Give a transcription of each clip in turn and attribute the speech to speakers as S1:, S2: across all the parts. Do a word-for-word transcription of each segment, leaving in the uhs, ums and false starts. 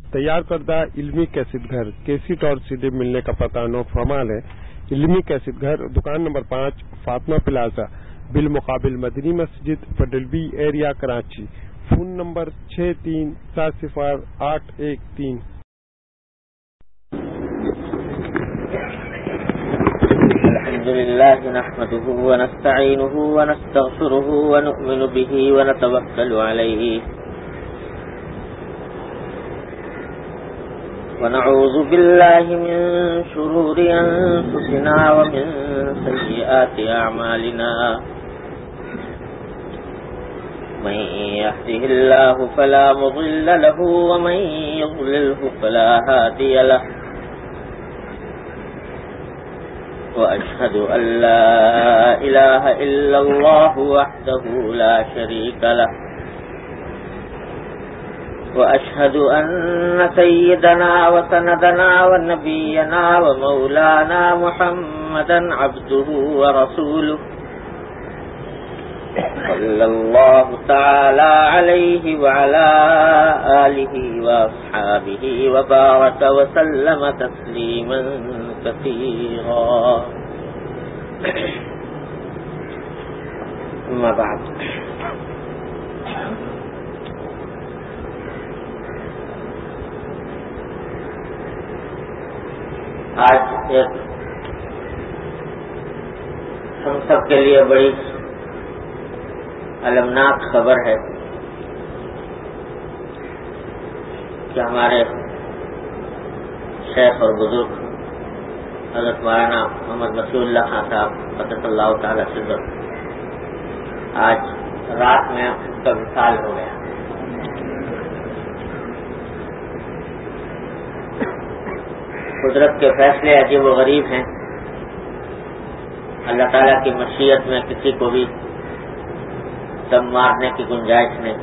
S1: تیار کردہ علمی کیسٹ گھر کیسٹ اور سی ڈی ملنے کا پتہ نو فرمال ہے۔ علمی کیسٹ گھر دکان نمبر پانچ فاطمہ پلازا بالمقابل مدنی مسجد پڈلبی ایریا کراچی۔ فون نمبر چھ تین سات صفر آٹھ ایک تین۔
S2: الحمد لله نحمده ونستعينه ونستغفره ونؤمن به ونتوكل عليه ونعوذ بالله من شرور أنفسنا ومن سيئات أعمالنا من يهده الله فلا مضل له ومن يضلله فلا هادي له وأشهد أن لا إله إلا الله وحده لا شريك له وأشهد أن سيدنا وسندنا ونبينا ومولانا محمدا عبده ورسوله صلى الله تعالى عليه وعلى آله وأصحابه وبارك وسلم تسليما كثيرا أما بعد آج ایک ہم سب کے لیے بڑی المناک خبر ہے کہ ہمارے شیخ اور بزرگ حضرت مولانا محمد مسیح اللہ خان صاحب قدس اللہ تعالی سر آج رات میں ان کا وصال ہو گیا۔ قدرت کے فیصلے عجیب و غریب ہیں۔ اللہ تعالیٰ کی مشیت میں کسی کو بھی دم مارنے کی گنجائش نہیں۔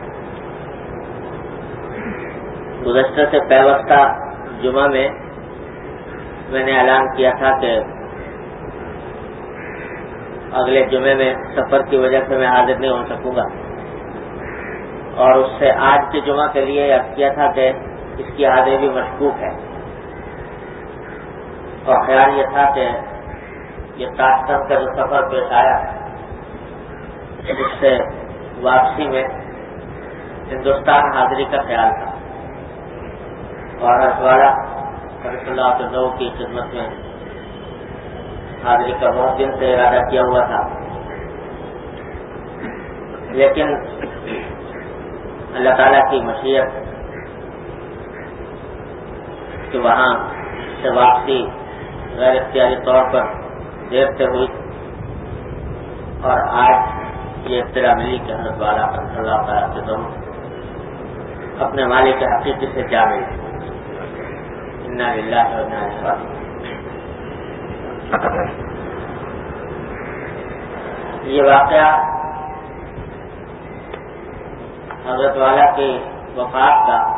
S2: گزشتہ سے پیوستہ جمعہ میں میں نے اعلان کیا تھا کہ اگلے جمعے میں سفر کی وجہ سے میں حاضر نہیں ہو سکوں گا، اور اس سے آج کے جمعہ کے لیے یاد کیا تھا کہ اس کی حاضری بھی مشکوک ہے، اور خیال یہ تھا کہ یہ تاشکند کا جو سفر پیش آیا اس سے واپسی میں ہندوستان حاضری کا خیال تھا، اور ہزوارہ صلی اللہ علیہ وسلم کی خدمت میں حاضری کا بہت دن سے ارادہ کیا ہوا تھا، لیکن اللہ تعالیٰ کی مشیت کہ وہاں سے واپسی غیر اختیاری طور پر دیر سے ہوئی، اور آج یہ اطلاع ملی کہ حضرت والا صلی اللہ علیہ وسلم اپنے مالک حقیقی سے جا ملے۔ انا للہ و انا الیہ راجعون۔ یہ واقعہ حضرت والا کی وفات کا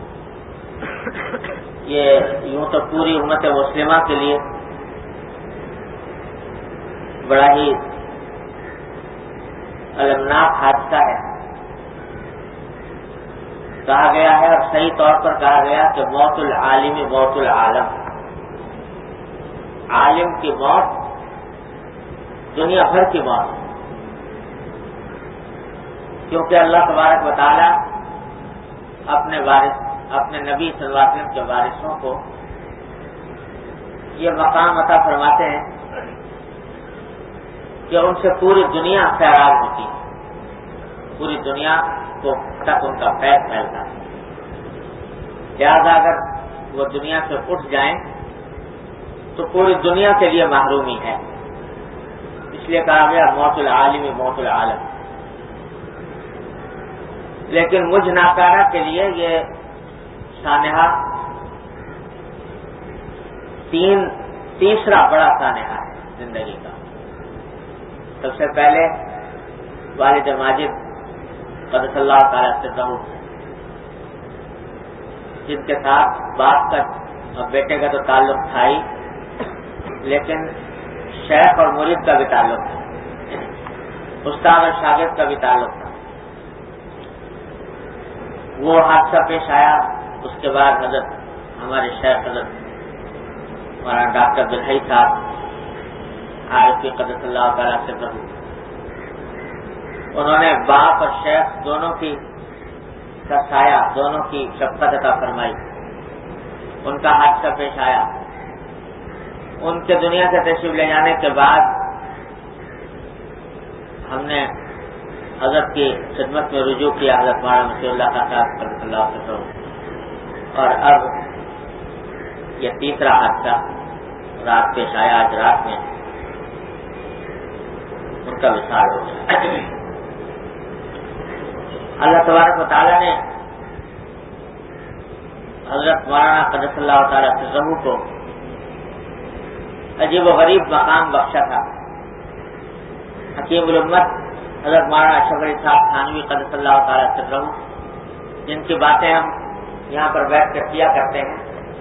S2: یہ یوں تو پوری امت مسلمہ کے لیے بڑا ہی المناک حادثہ ہے۔ کہا گیا ہے، اور صحیح طور پر کہا گیا کہ موت العالم موت العالم، عالم کی موت دنیا بھر کی موت، کیونکہ اللہ تبارک و تعالی اپنے وارث اپنے نبی صلی اللہ علیہ وسلم کے وارثوں کو یہ مقام عطا فرماتے ہیں کہ ان سے پوری دنیا سیراب ہوتی ہے، پوری دنیا کو تک ان کا فیض پھیلتا ہے، لہذا اگر وہ دنیا سے اٹھ جائیں تو پوری دنیا کے لیے محرومی ہے، اس لیے کہا گیا موت العالم موت العالم۔ لیکن مجھ ناکارہ کے لیے یہ سانحہ تین تیسرا بڑا سانحہ ہے زندگی کا۔ سب سے پہلے والد ماجد قدس اللہ تعالی سرہ جن کے ساتھ باپ کا اور بیٹے کا تو تعلق تھا ہی، لیکن شیخ اور مرید کا بھی تعلق تھا، استاد اور شاگرد کا بھی تعلق تھا۔ وہ حادثہ پیش آیا اس کے بعد حضرت ہمارے شیخ حضرت ہمارا ڈاکٹر بلحی صاحب عارفی قدس اللہ تعالیٰ سے کروں، انہوں نے باپ اور شیخ دونوں کی کا سایہ، دونوں کی شفقت عطا فرمائی. ان کا حادثہ پیش آیا، ان کے دنیا سے تشریف لے جانے کے بعد ہم نے حضرت کی خدمت میں رجوع کیا، حضرت مولانا مسیح اللہ خان صاحب قدس اللہ سے کروں. اور اب یہ تیسرا حادثہ رات پیش آیا، آج رات میں ان کا وصال ہو گیا. اللہ تبارک و تعالیٰ نے حضرت مولانا قدس اللہ تعالیٰ سرہ کو عجیب و غریب مقام بخشا تھا. حکیم الامت حضرت مولانا اشرف علی صاحب تھانوی قدس اللہ تعالیٰ سرہ، جن کی باتیں ہم یہاں پر بیٹھ کر کیا کرتے ہیں،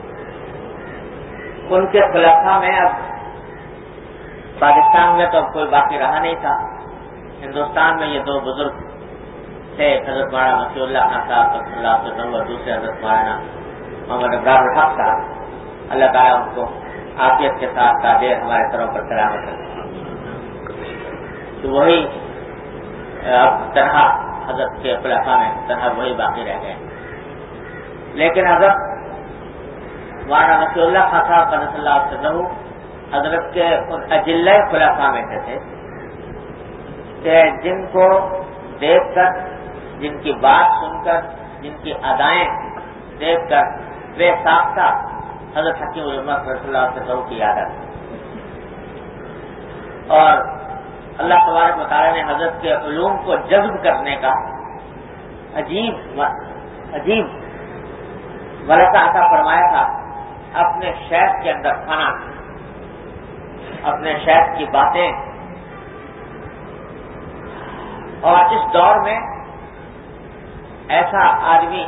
S2: ان کے خلافہ میں اب پاکستان میں تو اب کوئی باقی رہا نہیں تھا. ہندوستان میں یہ دو بزرگ تھے، حضرت مولانا مسیح اللہ خان صاحب قدس اللہ سرہ اور دوسرے حضرت مولانا محمد ابرار الحق صاحب. اللہ تعالیٰ ان کو عافیت کے ساتھ تاجر ہمارے سروں پر سلامت رکھے. تو وہی اب تنہا حضرت کے خلافہ میں تنہا وہی باقی رہ گئے. لیکن حضرت مولانا مسیح اللہ خان صاحب قدس اللہ سرہ حضرت کے ان اجلۂ خلافہ میں سے تھے کہ جن کو دیکھ کر، جن کی بات سن کر، جن کی ادائیں دیکھ کر بے ساختہ حضرت حکیم الامت رسول اللہ صلی اللہ علیہ وسلم کی یاد آتی. اور اللہ تبارک و تعالیٰ نے حضرت کے علوم کو جذب کرنے کا عجیب عجیب ورثہ عطا فرمایا تھا اپنے شیخ کے اندر فنا، اپنے شیخ کی باتیں. اور اس دور میں ایسا آدمی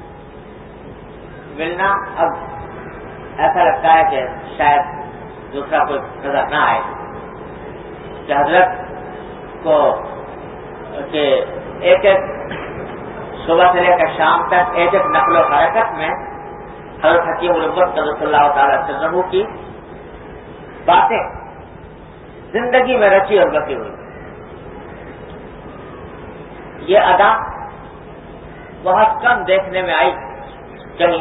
S2: ملنا اب ایسا لگتا ہے کہ شاید دوسرا کوئی نظر نہ آئے کہ حضرت کو کہ ایک ایک صبح سے لے کر شام تک ایک ایک نقل و حرکت میں حضرت حکیم الامت قدس اللہ تعالیٰ سرہ کی باتیں زندگی میں رچی اور بسی ہوئی. یہ ادا بہت کم دیکھنے میں آئی کہیں.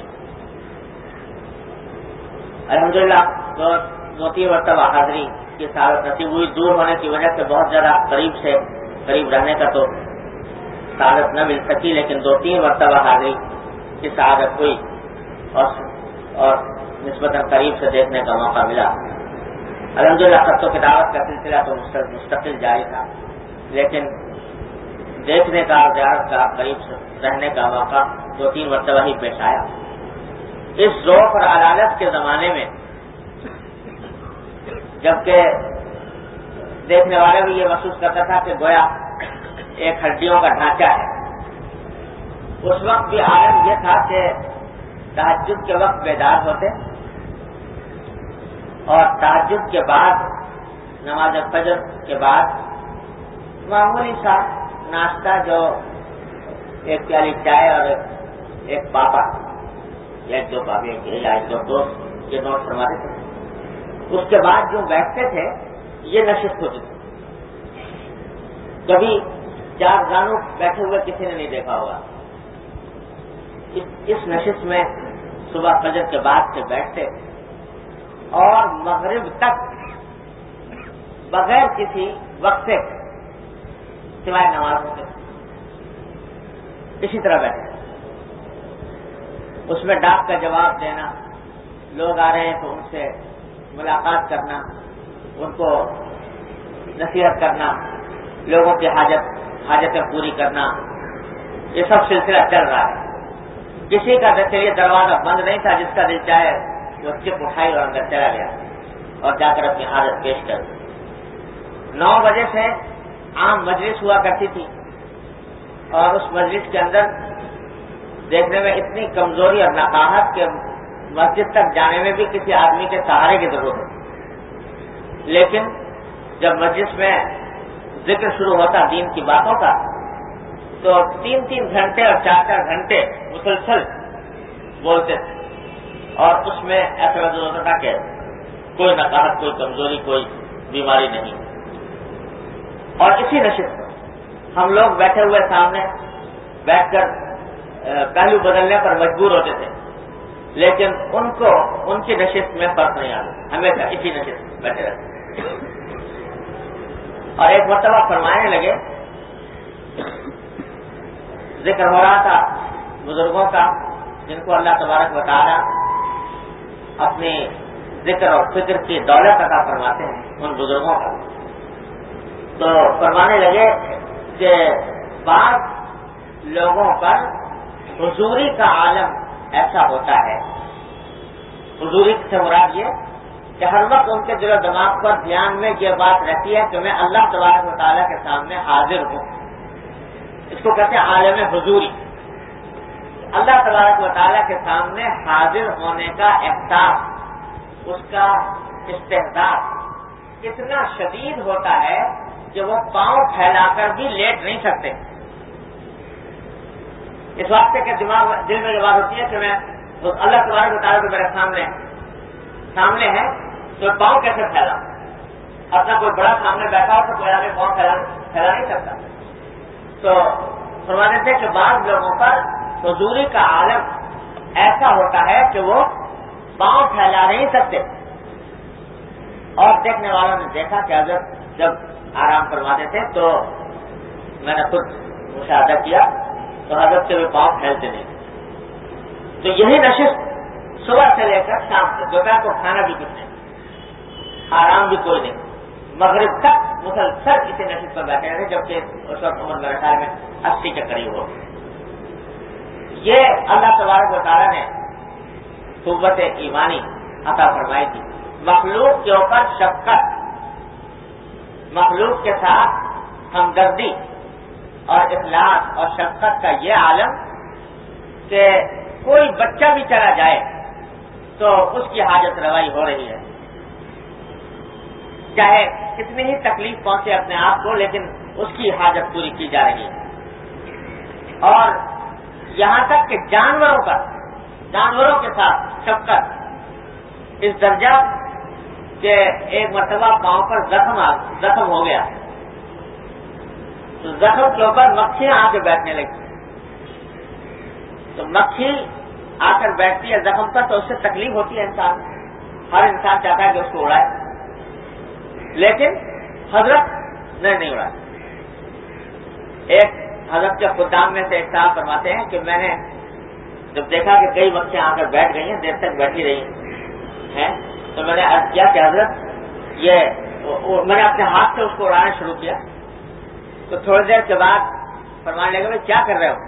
S2: الحمدللہ دو دو تین مرتبہ حاضری کی سعادت نصیب ہوئی. دور ہونے کی وجہ سے بہت زیادہ قریب سے قریب رہنے کا تو سعادت نہ مل سکی، لیکن دو تین مرتبہ حاضری کی سعادت ہوئی اور اور نسبتاً قریب سے دیکھنے کا موقع ملا. الحمدللہ خط و کتابت کا سلسلہ تو مستقل جاری تھا، لیکن دیکھنے کا اور زیارت کا قریب سے رہنے کا موقع دو تین مرتبہ ہی پیش آیا. اس ذوق اور علالت کے زمانے میں جبکہ دیکھنے والے بھی یہ محسوس کرتا تھا کہ گویا ایک ہڈیوں کا ڈھانچہ ہے، اس وقت بھی عالم یہ تھا کہ تہجد کے وقت بیدار ہوتے اور تہجد کے بعد نماز فجر کے بعد معمولی سا ناشتہ جو ایک پیالی چائے اور ایک پاپا یا ایک دو پاپے یا ایک دو دوست یہ نوٹ فرماتے تھے. اس کے بعد جو بیٹھتے تھے یہ نشست ہوتی تھی. کبھی چار زانو بیٹھے ہوئے کسی نے نہیں دیکھا ہوگا. اس نشست میں صبح فجر کے بعد سے بیٹھتے اور مغرب تک بغیر کسی وقفے سوائے نمازوں کے اسی طرح بیٹھے. اس میں ڈاک کا جواب دینا، لوگ آ رہے ہیں تو ان سے ملاقات کرنا، ان کو نصیحت کرنا، لوگوں کی حاجت حاجتیں پوری کرنا، یہ سب سلسلہ چل رہا ہے. کسی کا یہ دروازہ بند نہیں تھا، جس کا دل چاہے وہ چپ اٹھائی اور اندر چلا گیا اور جا کر اپنی حاجت پیش کر. نو بجے سے عام مجلس ہوا کرتی تھی اور اس مجلس کے اندر دیکھنے میں اتنی کمزوری اور نقاہت کہ مسجد تک جانے میں بھی کسی آدمی کے سہارے کی ضرورت ہے. لیکن جب مجلس میں ذکر شروع ہوتا دین کی باتوں کا تو تین تین گھنٹے اور چار چار گھنٹے مسلسل بولتے تھے اور اس میں ایسا محسوس ہوتا تھا کہ کوئی نقاہت، کوئی کمزوری، کوئی بیماری نہیں. اور اسی نشست میں ہم لوگ بیٹھے ہوئے سامنے بیٹھ کر پہلو بدلنے پر مجبور ہوتے تھے، لیکن ان کو ان کی نشست میں فرق نہیں آتا، ہمیشہ اسی نشست میں بیٹھے رہتے. اور ایک مرتبہ فرمانے لگے، ذکر ہو رہا تھا بزرگوں کا جن کو اللہ تبارک و تعالی اپنی ذکر اور فکر کی دولت عطا فرماتے ہیں، ان بزرگوں کا. تو فرمانے لگے کہ بعض لوگوں پر حضوری کا عالم ایسا ہوتا ہے. حضوری سے مراد یہ کہ ہر وقت ان کے دل و دماغ پر دھیان میں یہ بات رہتی ہے کہ میں اللہ تبارک و تعالیٰ کے سامنے حاضر ہوں. اس کو کہتے ہیں عالم حضوری. اللہ تبارک و تعالیٰ کے سامنے حاضر ہونے کا احساس، اس کا استحضار اتنا شدید ہوتا ہے کہ وہ پاؤں پھیلا کر بھی لیٹ نہیں سکتے. اس واسطے کے دماغ دل میں یہ بات ہوتی ہے کہ میں اللہ تبارک و تعالیٰ کو میرے سامنے سامنے ہے تو پاؤں کیسے پھیلا. اپنا کوئی بڑا سامنے بیٹھا ہو تو کوئی آگے پاؤں پھیلا پھیلا نہیں سکتا. تو فرماتے تھے کہ بعض لوگوں پر حضوری کا عالم ایسا ہوتا ہے کہ وہ پاؤں پھیلا نہیں سکتے. اور دیکھنے والوں نے دیکھا کہ حضرت جب آرام فرماتے تھے تو میں نے خود مشاہدہ کیا تو حضرت کے بھی پاؤں پھیلتے نہیں. تو یہی نشست صبح سے لے کر شام تک، دوپہر کو کھانا بھی کچھ نہیں، آرام بھی کوئی نہیں، مغرب تک مسلسل اسی نشست پر بیٹھے رہے، جبکہ اس وقت عمر میرے خیال میں اسی کے قریب ہو. یہ اللہ تبارک و تعالیٰ نے قوت ایمانی عطا فرمائی تھی. مخلوق کے اوپر شفقت، مخلوق کے ساتھ ہمدردی اور اخلاص اور شفقت کا یہ عالم کہ کوئی بچہ بھی چلا جائے تو اس کی حاجت روائی ہو رہی ہے، چاہے کتنی ہی تکلیف پہنچے اپنے آپ کو، لیکن اس کی حاجت پوری کی جا رہی ہے. اور یہاں تک کہ جانوروں کا جانوروں کے ساتھ شفقت اس درجہ کہ ایک مرتبہ پاؤں پر زخم زخم ہو گیا تو زخم کے اوپر مکھیاں آ کے بیٹھنے لگی. تو مکھی آ کر بیٹھتی ہے زخم پر تو اس سے تکلیف ہوتی ہے انسان، ہر انسان چاہتا ہے کہ اس کو اڑائے، لیکن حضرت نے نہیں اڑایا. ایک حضرت کے خدام میں سے ایک صاحب فرماتے ہیں کہ میں نے جب دیکھا کہ کئی مکھیاں آ کر بیٹھ گئی ہیں، دیر تک بیٹھی رہی ہیں، تو میں نے عرض کیا کہ حضرت یہ میں نے اپنے ہاتھ سے اس کو اڑانا شروع کیا. تو تھوڑی دیر کے بعد فرمانے لگے کیا کر رہے ہو؟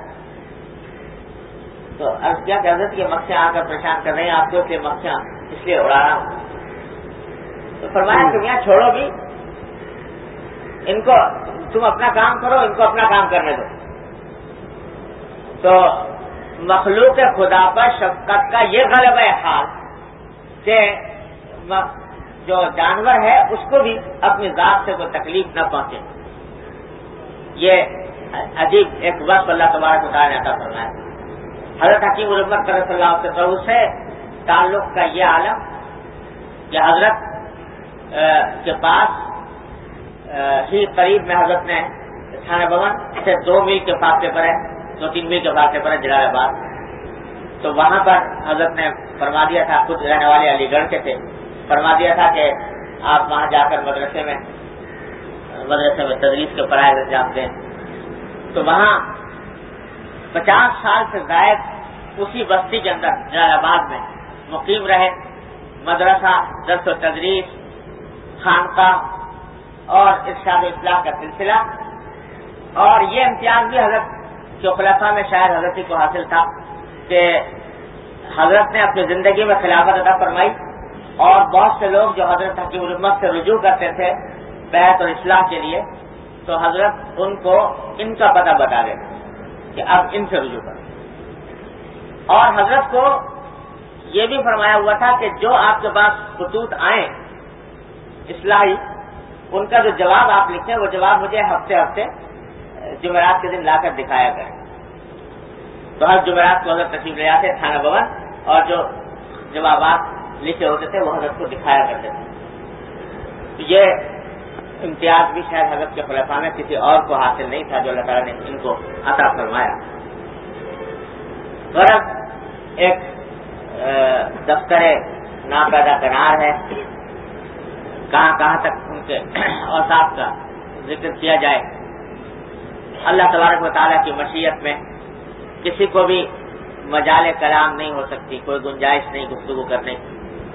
S2: تو عرض کیا کہ حضرت یہ مکھیاں آ کر پریشان کر رہے ہیں آپ کو، کہ مکھیاں اس لیے اڑا رہا ہوں. تو فرمایا کہ میاں چھوڑو بھی ان کو، تم اپنا کام کرو، ان کو اپنا کام کرنے دو. تو مخلوق خدا پر شفقت کا یہ غلبہ حال کہ جو جانور ہے اس کو بھی اپنی ذات سے کوئی تکلیف نہ پہنچے. یہ عجیب ایک وقت اللہ تبارک و تعالیٰ نے عطا فرمایا. حضرت حکیم الامت صلی اللہ علیہ وسلم سے تعلق کا یہ عالم کہ حضرت کے پاس ہی قریب میں حضرت نے تھانہ بھون سے دو میل کے فاصلے پر ہے، دو تین میل کے فاصلے پر ہے جلال آباد. تو وہاں پر حضرت نے فرما دیا تھا، خود رہنے والے علی گڑھ کے تھے، فرما دیا تھا کہ آپ وہاں جا کر مدرسے میں مدرسے میں تدریس کے فرائض انجام دیں. تو وہاں پچاس سال سے زائد اسی بستی کے اندر جلال آباد میں مقیم رہے. مدرسہ، درس و تدریس، خانقاہ اور ارشاد و اصلاح کا سلسلہ. اور یہ امتیاز بھی حضرت کے خلفاء میں شاید حضرت ہی کو حاصل تھا کہ حضرت نے اپنی زندگی میں خلافت عطا فرمائی، اور بہت سے لوگ جو حضرت حکیم الامت سے رجوع کرتے تھے بیعت اور اصلاح کے لیے، تو حضرت ان کو ان کا پتہ بتا دے کہ اب ان سے رجوع کرو. اور حضرت کو یہ بھی فرمایا ہوا تھا کہ جو آپ کے پاس خطوط آئیں اصلاحی، ان کا جو جواب آپ لکھیں وہ جواب مجھے ہفتے ہفتے جمعرات کے دن لا کر دکھایا کریں. تو ہر جمعرات کو حضرت تشریف لے آتے تھانہ بھون اور جو جوابات لکھے ہوتے تھے وہ حضرت کو دکھایا کرتے تھے. تو یہ امتیاز بھی شاید حضرت کے خلفاء میں کسی اور کو حاصل نہیں تھا جو اللہ تعالیٰ نے ان کو عطا فرمایا. غرض ایک دفتر ناپیدا کنار ہے، کہاں کہاں تک ان کے اوصاف کا ذکر کیا جائے. اللہ تبارک و تعالیٰ کی مشیت میں کسی کو بھی مجال کلام نہیں ہو سکتی، کوئی گنجائش نہیں گفتگو کرنے کی.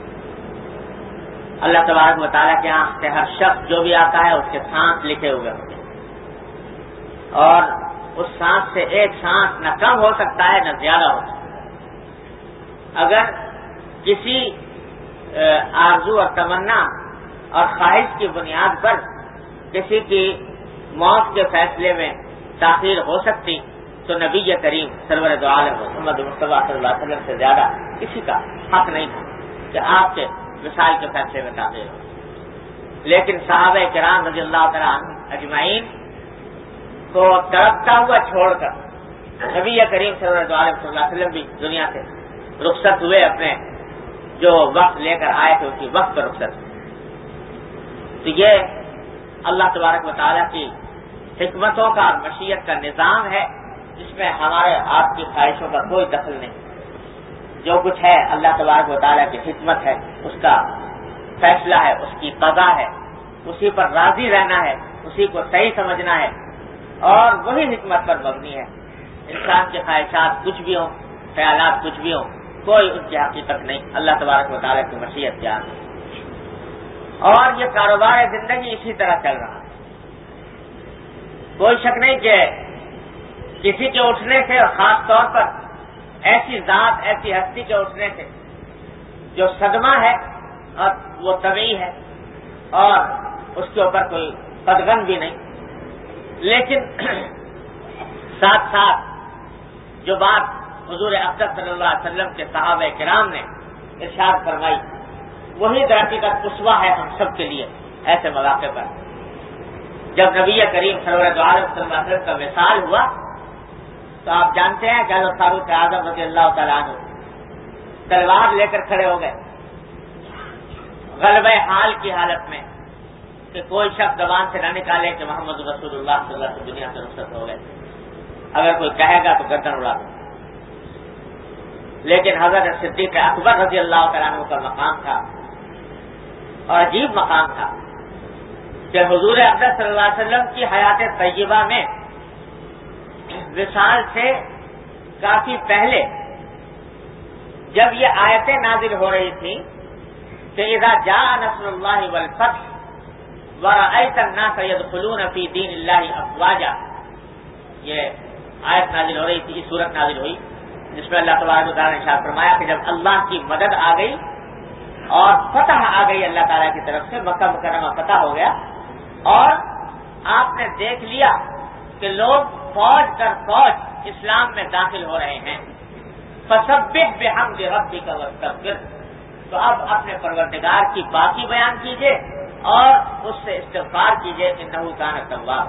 S2: اللہ تبارک و تعالیٰ کے ہاں سے ہر شخص جو بھی آتا ہے اس کے سانس لکھے ہوئے ہوتے ہیں، اور اس سانس سے ایک سانس نہ کم ہو سکتا ہے نہ زیادہ ہو سکتا ہے. اگر کسی آرزو اور تمنا اور خواہش کی بنیاد پر کسی کی موت کے فیصلے میں تاخیر ہو سکتی تو نبی کریم سرور دو عالم محمد مصطفیٰ صلی اللہ علیہ وسلم سے زیادہ کسی کا حق نہیں تھا کہ آپ کے وصال کے فیصلے میں تاخیر ہو. لیکن صحابہ کرام رضی اللہ تعالیٰ عنہ اجمعین کو تڑپتا ہوا چھوڑ کر نبی کریم سرور دو عالم صلی اللہ علیہ وسلم بھی دنیا سے رخصت ہوئے، اپنے جو وقت لے کر آئے تھے اسی وقت پر رخصت. تو یہ اللہ تبارک و تعالیٰ کی حکمتوں کا اور مشیت کا نظام ہے جس میں ہمارے آپ کی خواہشوں کا کوئی دخل نہیں. جو کچھ ہے اللہ تبارک و تعالیٰ کی حکمت ہے، اس کا فیصلہ ہے، اس کی قضا ہے، اسی پر راضی رہنا ہے، اسی کو صحیح سمجھنا ہے اور وہی حکمت پر مبنی ہے. انسان کی خواہشات کچھ بھی ہوں، خیالات کچھ بھی ہوں، کوئی ان کی حقیقت نہیں. اللہ تبارک و تعالیٰ کی مشیت کیا ہے. اور یہ کاروبار زندگی اسی طرح چل رہا ہے. کوئی شک نہیں کہ کسی کے اٹھنے سے اور خاص طور پر ایسی ذات ایسی ہستی کے اٹھنے سے جو صدمہ ہے اور وہ طبیعی ہے اور اس کے اوپر کوئی قدغن بھی نہیں. لیکن ساتھ ساتھ جو بات حضور اقدس صلی اللہ علیہ وسلم کے صحابہ کرام نے ارشاد فرمائی وہی در حقیقت اسوہ ہے ہم سب کے لیے ایسے مواقع پر. جب نبی کریم سرور دو عالم صلی اللہ علیہ وسلم کا وصال ہوا تو آپ جانتے ہیں کہ حضرت فاروق اعظم رضی اللہ تعالیٰ عنہ تلوار لے کر کھڑے ہو گئے غلبہ حال کی حالت میں کہ کوئی شخص زبان سے نہ نکالے کہ محمد رسول اللہ صلی اللہ علیہ وسلم دنیا سے رخصت ہو گئے. اگر کوئی کہے گا تو گردن اڑا دو. لیکن حضرت صدیق اکبر رضی اللہ تعالیٰ عنہ کا مقام تھا اور عجیب مقام تھا کہ حضور اقدس صلی اللہ علیہ وسلم کی حیات طیبہ میں وصال سے کافی پہلے جب یہ آیتیں نازل ہو رہی تھیں کہ اذا جاء نصر اللہ والفتح ورأیت الناس يدخلون فی دین اللہ افواجا، یہ آیت نازل ہو رہی تھی، یہ سورت نازل ہوئی جس میں اللہ تبارک و تعالیٰ نے ارشاد فرمایا کہ جب اللہ کی مدد آ گئی اور فتح آ گئی اللہ تعالیٰ کی طرف سے، مکہ مکرمہ فتح ہو گیا اور آپ نے دیکھ لیا کہ لوگ فوج در فوج اسلام میں داخل ہو رہے ہیں، فسبح بحمد ربک واستغفر، تو اب اپنے پروردگار کی باقی بیان کیجئے اور اس سے استغفار کیجئے، انہ کان توابا.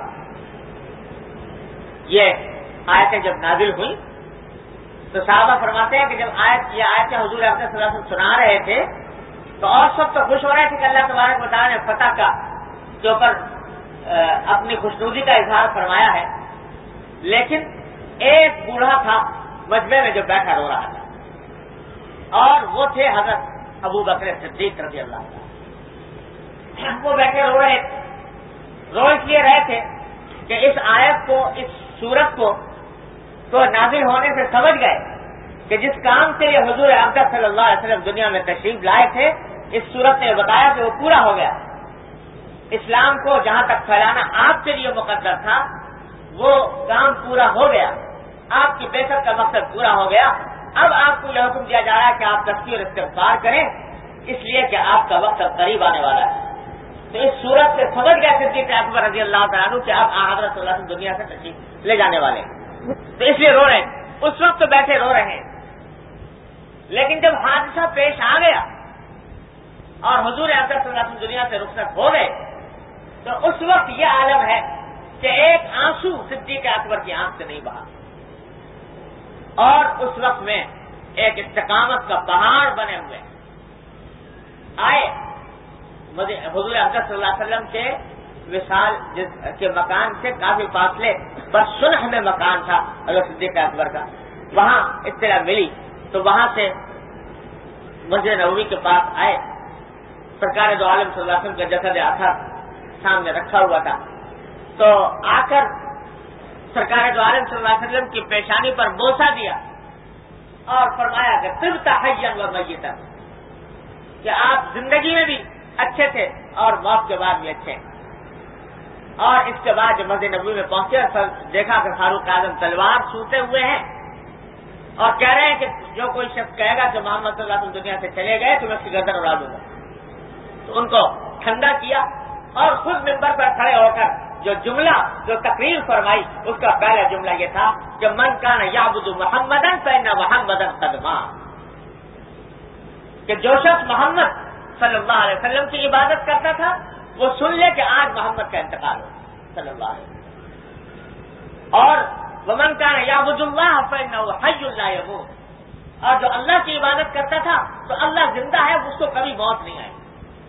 S2: یہ آیتیں جب نازل ہوئی تو صحابہ فرماتے ہیں کہ جب آیت یہ آیتیں حضور اقدس صلی اللہ علیہ وسلم سنا رہے تھے تو اور سب تو خوش ہو رہے تھے کہ اللہ تبارک و تعالیٰ نے فتح کا کے اوپر اپنی خوشنودی کا اظہار فرمایا ہے. لیکن ایک بوڑھا تھا مجمع میں جو بیٹھا رو رہا تھا اور وہ تھے حضرت ابو بکر صدیق رضی اللہ عنہ. وہ بیٹھے رو رہے رو اس لیے رہے تھے کہ اس آیت کو اس سورت کو تو نازل ہونے سے سمجھ گئے کہ جس کام سے یہ حضور اقدس صلی اللہ علیہ وسلم دنیا میں تشریف لائے تھے اس سورت نے بتایا کہ وہ پورا ہو گیا. اسلام کو جہاں تک پھیلانا آپ کے لیے مقدر تھا وہ کام پورا ہو گیا، آپ کی بعثت کا مقصد پورا ہو گیا. اب آپ کو یہ حکم دیا جا رہا ہے کہ آپ تذکیر اور استغفار کریں اس لیے کہ آپ کا وقت اب قریب آنے والا ہے. تو اس صورت سے سمجھ گئے صدیق اکبر رضی اللہ تعالیٰ عنہ کہ اب حضرت صلی اللہ علیہ وسلم دنیا سے تشریف لے جانے والے ہیں، تو اس لیے رو رہے ہیں. اس وقت تو بیٹھے رو رہے ہیں، لیکن جب حادثہ پیش آ گیا اور حضور اقدس صلی اللہ علیہ وسلم دنیا سے رخصت ہو گئے تو اس وقت یہ عالم ہے کہ ایک آنسو صدیق اکبر کی آنکھ سے نہیں بہا. اور اس وقت میں ایک استقامت کا پہاڑ بنے ہوئے آئے. حضور اقدس صلی اللہ علیہ وسلم کے وصال کے مکان سے کافی فاصلے بس صلح میں مکان تھا حضرت صدیق اکبر کا. وہاں اطلاع ملی تو وہاں سے مسجد نبوی کے پاس آئے. سرکار دو عالم صلی اللہ علیہ وسلم کا جسد اطہر سامنے رکھا ہوا تھا. تو آ کر سرکار دو عالم صلی اللہ علیہ وسلم کی پیشانی پر بوسہ دیا اور فرمایا کہ طبت حیا و میتا، کہ آپ زندگی میں بھی اچھے تھے اور موت کے بعد بھی اچھے ہیں. اور اس کے بعد جب مسجد نبوی میں پہنچے اور دیکھا کہ فاروق اعظم تلوار چھوٹے ہوئے ہیں اور کہہ رہے ہیں کہ جو کوئی شخص کہے گا کہ محمد صلی اللہ علیہ وسلم دنیا سے چلے گئے تو میں اس کی گردن اڑا دوں گا. تو ان کو ٹھنڈا کیا اور خود منبر پر کھڑے ہو کر جو جملہ جو تقریر فرمائی اس کا پہلا جملہ یہ تھا کہ من کان یعبد محمدن فإن محمدن قد مات، کہ جو شخص محمد صلی اللہ علیہ وسلم کی عبادت کرتا تھا وہ سن لے کہ آج محمد کا انتقال ہو صلی اللہ علیہ وسلم. اور ومن کان یعبد اللہ فإنہ حی لا یموت، اور جو اللہ کی عبادت کرتا تھا تو اللہ زندہ ہے، اس کو کبھی موت نہیں آئی.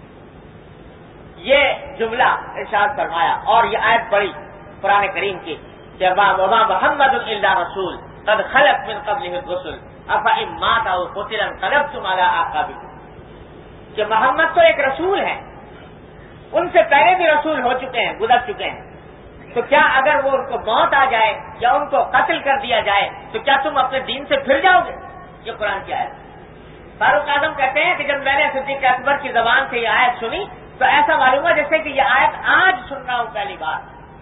S2: یہ جملہ ارشاد فرمایا اور یہ آیت پڑھی قرآن کریم کی کہ وما محمد الا رسول قد خلت من قبلہ الرسل افإن مات او قتل انقلبتم علی اعقابکم، کہ محمد تو ایک رسول ہے، ان سے پہلے بھی رسول ہو چکے ہیں، گزر چکے ہیں، تو کیا اگر وہ ان کو موت آ جائے یا ان کو قتل کر دیا جائے تو کیا تم اپنے دین سے پھر جاؤ گے؟ یہ قرآن کی آیت. فاروق اعظم کہتے ہیں کہ جب میں نے صدیق اکبر کی زبان سے یہ آیت سنی تو ایسا معلوم ہوا جیسے کہ یہ آیت آج سن رہا ہوں پہلی بار.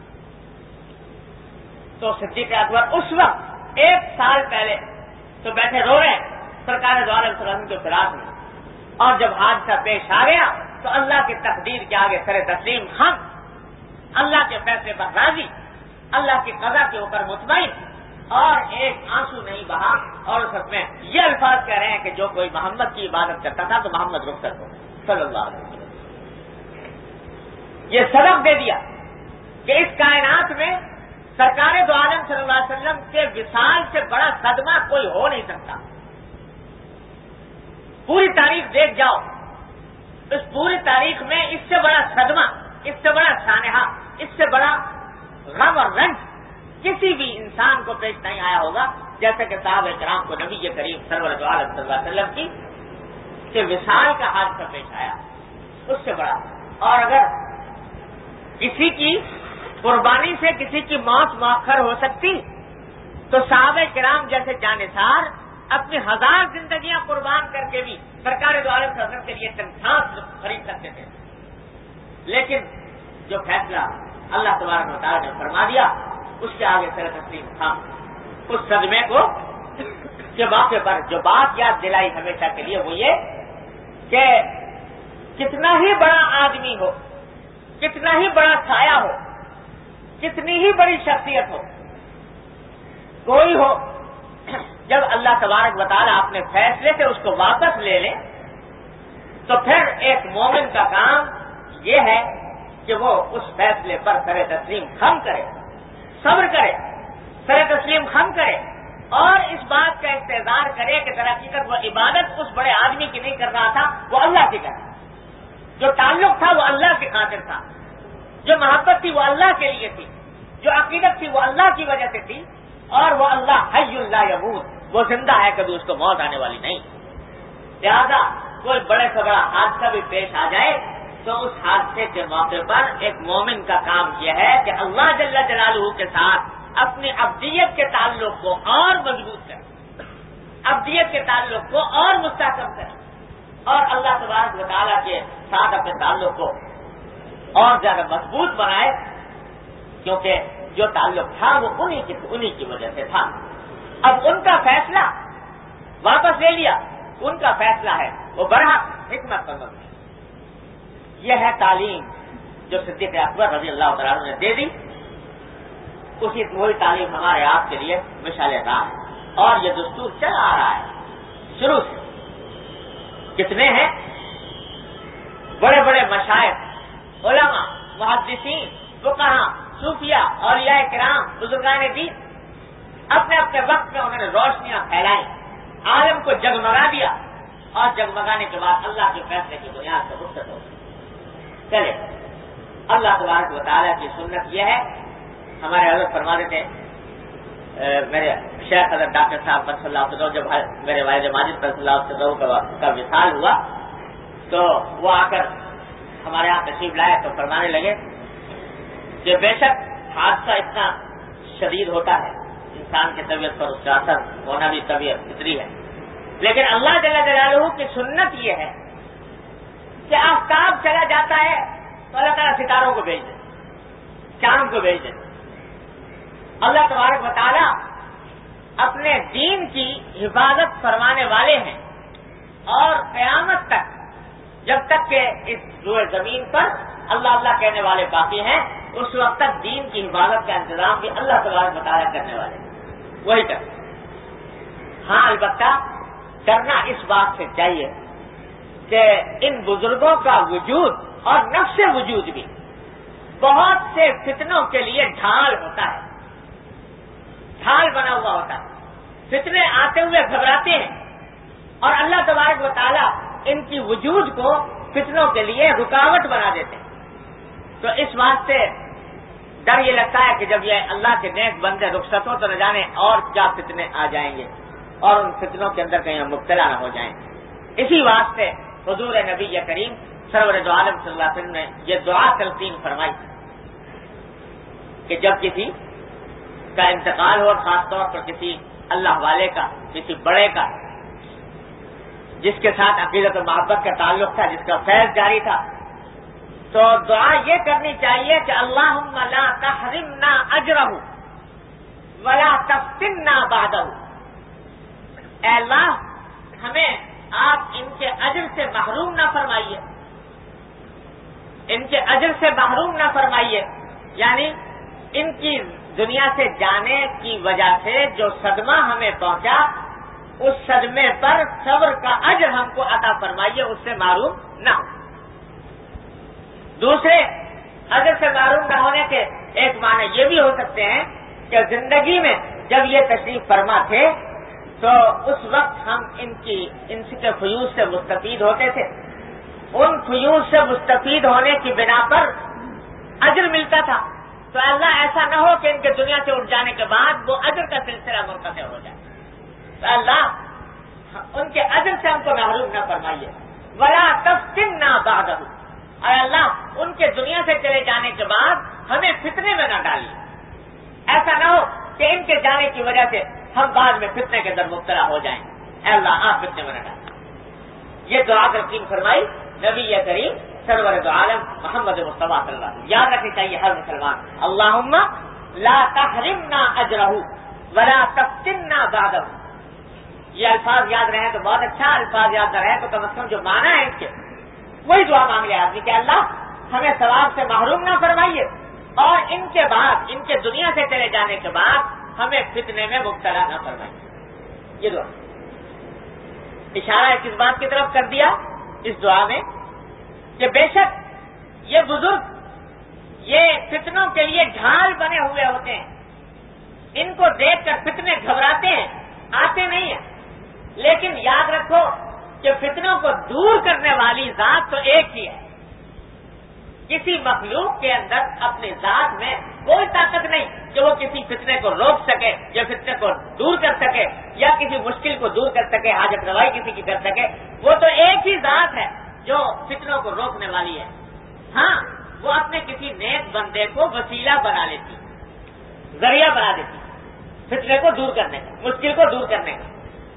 S2: تو صدیق اکبر اس وقت ایک سال پہلے تو بیٹھے رو رہے سرکار دو عالم صلی اللہ علیہ وسلم کے فراق میں، اور جب حادثہ پیش آ گیا تو اللہ کی تقدیر کے آگے سر تسلیم خم، اللہ کے فیصلے پر راضی، اللہ کی قضا کے اوپر مطمئن، اور ایک آنسو نہیں بہا. اور اس وقت میں یہ الفاظ کہہ رہے ہیں کہ جو کوئی محمد کی عبادت کرتا تھا تو محمد رخصت ہو صلی اللہ علیہ وسلم. یہ سبق دے دیا کہ اس کائنات میں سرکار دو عالم صلی اللہ علیہ وسلم کے وصال سے بڑا صدمہ کوئی ہو نہیں سکتا. پوری تاریخ دیکھ جاؤ، اس پوری تاریخ میں اس سے بڑا صدمہ، اس سے بڑا سانحہ، اس سے بڑا غم اور رنج کسی بھی انسان کو پیش نہیں آیا ہوگا جیسے کہ صحابہ کرام کو نبی کریم سرور دو عالم صلی اللہ علیہ وسلم کی کہ وصال کا حادثہ پیش آیا، اس سے بڑا. اور اگر کسی کی قربانی سے کسی کی موت مؤخر ہو سکتی تو صحابہ کرام جیسے جانثار اپنی ہزار زندگیاں قربان کر کے بھی سرکار دو عالم صلی اللہ علیہ وسلم کے لیے تنخواہ خرید سکتے تھے. لیکن جو فیصلہ اللہ تبارک و تعالیٰ نے فرما دیا اس کے آگے سر تسلیم تھا. اس صدمے کو کے موقع پر جو بات یاد دلائی ہمیشہ کے لیے وہ یہ کہ کتنا ہی بڑا آدمی ہو، کتنا ہی بڑا سایہ ہو، کتنی ہی بڑی شخصیت ہو، کوئی ہو، جب اللہ تبارک و تعالیٰ اپنے فیصلے سے اس کو واپس لے لے تو پھر ایک مومن کا کام یہ ہے کہ وہ اس فیصلے پر سر تسلیم خم کرے، صبر کرے، سر تسلیم خم کرے، اور اس بات کا استحضار کرے کہ در حقیقت وہ عبادت اس بڑے آدمی کی نہیں کر رہا تھا، وہ اللہ کی کر رہا تھا. جو تعلق تھا وہ اللہ کی خاطر تھا، جو محبت تھی وہ اللہ کے لیے تھی، جو عقیدت تھی وہ اللہ کی وجہ سے تھی، اور وہ اللہ حی لا یموت، وہ زندہ ہے، کبھی اس کو موت آنے والی نہیں. لہذا کوئی بڑے سے بڑا حادثہ بھی پیش آ جائے تو اس حادثے کے موقع پر ایک مومن کا کام یہ ہے کہ اللہ جل جلالہ کے ساتھ اپنی عبدیت کے تعلق کو اور مضبوط کرے، عبدیت کے تعلق کو اور مستحکم کرے، اور اللہ تبارک و تعالیٰ کے ساتھ اپنے تعلق کو اور زیادہ مضبوط بنائے، کیونکہ جو تعلق تھا وہ انہی کی انہی کی وجہ سے تھا. اب ان کا فیصلہ واپس لے لیا، ان کا فیصلہ ہے وہ برحق حکمت پر مبنی. یہ ہے تعلیم جو صدیق اکبر رضی اللہ تعالیٰ عنہ نے دے دی. اسی وہی تعلیم ہمارے آپ کے لیے مشعل راہ ہے، اور یہ دستور چلا آ رہا ہے شروع سے. کتنے ہیں بڑے بڑے مشائخ، علماء، محدثین، فقہاء، صوفیاء، اولیاء کرام، بزرگان دین، اپنے اپنے وقت میں انہوں نے روشنیاں پھیلائی، عالم کو جگمگا دیا، اور جگمگانے کے بعد اللہ کے فیصلے کی بنیاد پر رخصت ہو گئی۔ چلے اللہ تبارک و تعالیٰ کی سنت یہ ہے، ہمارے حضرت فرما دیتے ہیں، میرے شیخ حضرت ڈاکٹر صاحب صلی اللہ علیہ وسلم، جب میرے والد ماجد صلی اللہ علیہ وسلم کا وصال ہوا تو وہ آ کر ہمارے یہاں تشریف لائے تو فرمانے لگے کہ بے شک حادثہ اتنا شدید ہوتا ہے، انسان کی طبیعت پر اس کا اثر ہونا بھی طبیعت فطری ہے، لیکن اللہ جل جلالہ کی سنت یہ ہے کہ آفتاب چلا جاتا ہے تو اللہ تعالیٰ ستاروں کو بھیج دے، چاند کو بھیج دے۔ اللہ تبارک و تعالیٰ اپنے دین کی حفاظت فرمانے والے ہیں، اور قیامت تک جب تک کہ اس روئے زمین پر اللہ اللہ کہنے والے باقی ہیں، اس وقت تک دین کی حفاظت کا انتظام بھی اللہ تبارک و تعالیٰ کرنے والے ہیں، وہی کرتے۔ ہاں البتہ کرنا اس بات سے چاہیے کہ ان بزرگوں کا وجود اور نفس وجود بھی بہت سے فتنوں کے لیے ڈھال ہوتا ہے، ڈھال بنا ہوا ہوتا ہے، فتنے آتے ہوئے گھبراتے ہیں، اور اللہ تبارک و تعالیٰ ان کی وجود کو فتنوں کے لیے رکاوٹ بنا دیتے ہیں۔ تو اس واسطے ڈر یہ لگتا ہے کہ جب یہ اللہ کے نیک بندے رخصت ہو تو نہ جانے اور کیا فتنے آ جائیں گے، اور ان فتنوں کے اندر کہیں ہم مبتلا نہ ہو جائیں۔ اسی واسطے حضور نبی کریم سرور دو عالم صلی اللہ علیہ وسلم نے یہ دعا تلقین فرمائی کہ جب کسی کا انتقال ہو، خاص طور پر کسی اللہ والے کا، کسی بڑے کا، جس کے ساتھ عقیدت و محبت کا تعلق تھا، جس کا فیض جاری تھا، تو دعا یہ کرنی چاہیے کہ اللہم لا تحرمنا اجرہ ولا تفتنا بعدہ، اے اللہ ہمیں آپ ان کے اجر سے محروم نہ فرمائیے، ان کے اجر سے محروم نہ فرمائیے، یعنی ان کی دنیا سے جانے کی وجہ سے جو صدمہ ہمیں پہنچا، اس صدمے پر صبر کا اجر ہم کو عطا فرمائیے، اس سے محروم نہ ہو۔ دوسرے اجر سے محروم نہ ہونے کے ایک معنی یہ بھی ہو سکتے ہیں کہ زندگی میں جب یہ تشریف فرما تھے تو اس وقت ہم ان کی ان کے فیوز سے مستفید ہوتے تھے، ان فیوز سے مستفید ہونے کی بنا پر اجر ملتا تھا، تو اللہ ایسا نہ ہو کہ ان کے دنیا سے اٹھ جانے کے بعد وہ اجر کا سلسلہ منقطع ہو جائے، تو اللہ ان کے اجر سے ہم کو محروم نہ فرمائیے۔ ولا تفتنا بعدہ، اے اللہ ان کے دنیا سے چلے جانے کے بعد ہمیں فتنے میں نہ ڈالیے، ایسا نہ ہو کہ ان کے جانے کی وجہ سے ہم بعد میں فتنے کے اندر مبتلا ہو جائیں، اے اللہ آپ فتنے میں نہ ڈالیں۔ یہ دعا تلقین فرمائی نبی کریم سرور دو عالم محمد مصطفیٰ صلی اللہ علیہ وسلم۔ یاد رکھنی چاہیے ہر مسلمان، اللہم لا تحرمنا اجرہ ولا تفتنا بعدہ، یہ الفاظ یاد رہے تو بہت اچھا، الفاظ یاد نہ رہے تو کم از کم جو معنی ہے اس کے وہی دعا مانگ لے آدمی کہ اللہ ہمیں ثواب سے محروم نہ فرمائیے، اور ان کے بعد ان کے دنیا سے چلے جانے کے بعد ہمیں فتنے میں مبتلا نہ فرمائیے۔ یہ دعا اشارہ کس بات کی طرف کر دیا اس دعا میں کہ بے شک یہ بزرگ یہ فتنوں کے لیے ڈھال بنے ہوئے ہوتے ہیں، ان کو دیکھ کر فتنے گھبراتے ہیں، آتے نہیں ہیں، لیکن یاد رکھو کہ فتنوں کو دور کرنے والی ذات تو ایک ہی ہے، کسی مخلوق کے اندر اپنی ذات میں کوئی طاقت نہیں کہ وہ کسی فتنے کو روک سکے یا فتنے کو دور کر سکے یا کسی مشکل کو دور کر سکے، حاجت روائی کسی کی کر سکے، وہ تو ایک ہی ذات ہے جو فتنوں کو روکنے والی ہے۔ ہاں وہ اپنے کسی نیک بندے کو وسیلہ بنا لیتی، ذریعہ بنا دیتی فتنے کو دور کرنے کا، مشکل کو دور کرنے کا۔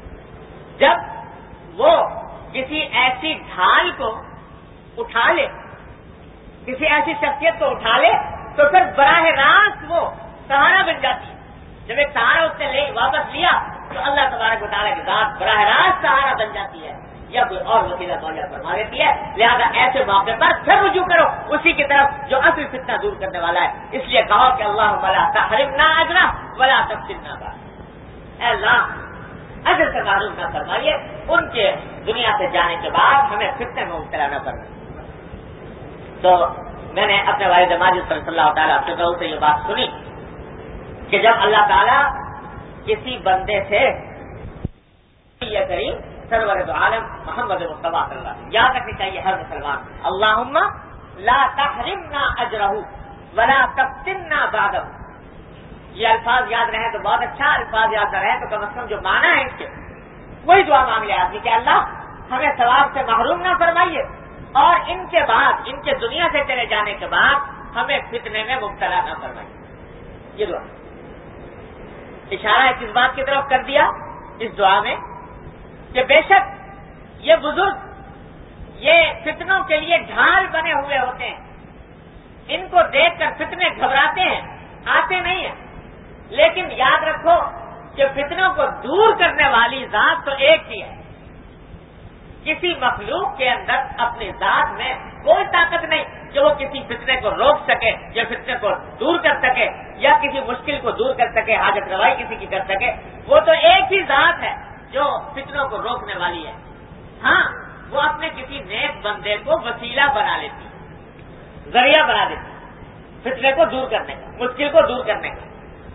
S2: جب وہ کسی ایسی ڈھال کو اٹھا لے، کسی ایسی شخصیت کو اٹھا لے تو پھر براہ راست وہ سہارا بن جاتی ہے۔ جب ایک سہارا اس نے لے واپس لیا تو اللہ تبارک و تعالیٰ کی ذات براہ راست سہارا بن جاتی ہے یا کوئی اور وسیلہ مہیا فرما دیتی ہے۔ لہذا ایسے موقع پر پھر رجوع کرو اسی کی طرف جو اصل فتنہ دور کرنے والا ہے۔ اس لیے کہو کہ اللہم لا تحرمنا اجرہ ولا تفتنا بعدہ، اے اللہ اجر سے معروف نہ فرمائیے، ان کے دنیا سے جانے کے بعد ہمیں فتنے میں مبتلا نہ کرنا۔ تو میں نے اپنے والد ماجد صلی اللہ تعالیٰ عنہ سے یہ بات سنی کہ جب اللہ تعالیٰ کسی بندے سے یہ کریم سرور دو عالم محمد مصطفیٰ صلی اللہ علیہ وسلم یاد رکھنی چاہیے ہر مسلمان. اللہم لا تحرمنا اجرہ ولا تفتنا بعدہ. یہ الفاظ یاد رہے تو بہت اچھا، الفاظ یاد نہ رہے تو کم از کم جو معنی ہے اس کے وہی دعا مانگ لے آدمی کہ اللہ ہمیں ثواب سے محروم نہ فرمائیے اور ان کے بعد ان کے دنیا سے چلے جانے کے بعد ہمیں فتنے میں مبتلا نہ فرمائیے. یہ دعا اشارہ کس بات کی طرف کر دیا اس دعا میں کہ بے شک یہ بزرگ یہ فتنوں کے لیے ڈھال بنے ہوئے ہوتے ہیں. ان کو دیکھ کر فتنے گھبراتے ہیں، آتے نہیں ہیں، لیکن یاد رکھو کہ فتنوں کو دور کرنے والی ذات تو ایک ہی ہے. کسی مخلوق کے اندر اپنی ذات میں کوئی طاقت نہیں کہ وہ کسی فتنے کو روک سکے یا فتنے کو دور کر سکے یا کسی مشکل کو دور کر سکے، حاجت روائی کسی کی کر سکے. وہ تو ایک ہی ذات ہے جو فتنوں کو روکنے والی ہے. ہاں وہ اپنے کسی نیک بندے کو وسیلہ بنا لیتی، ذریعہ بنا دیتی فتنے کو دور کرنے کا، مشکل کو دور کرنے کا.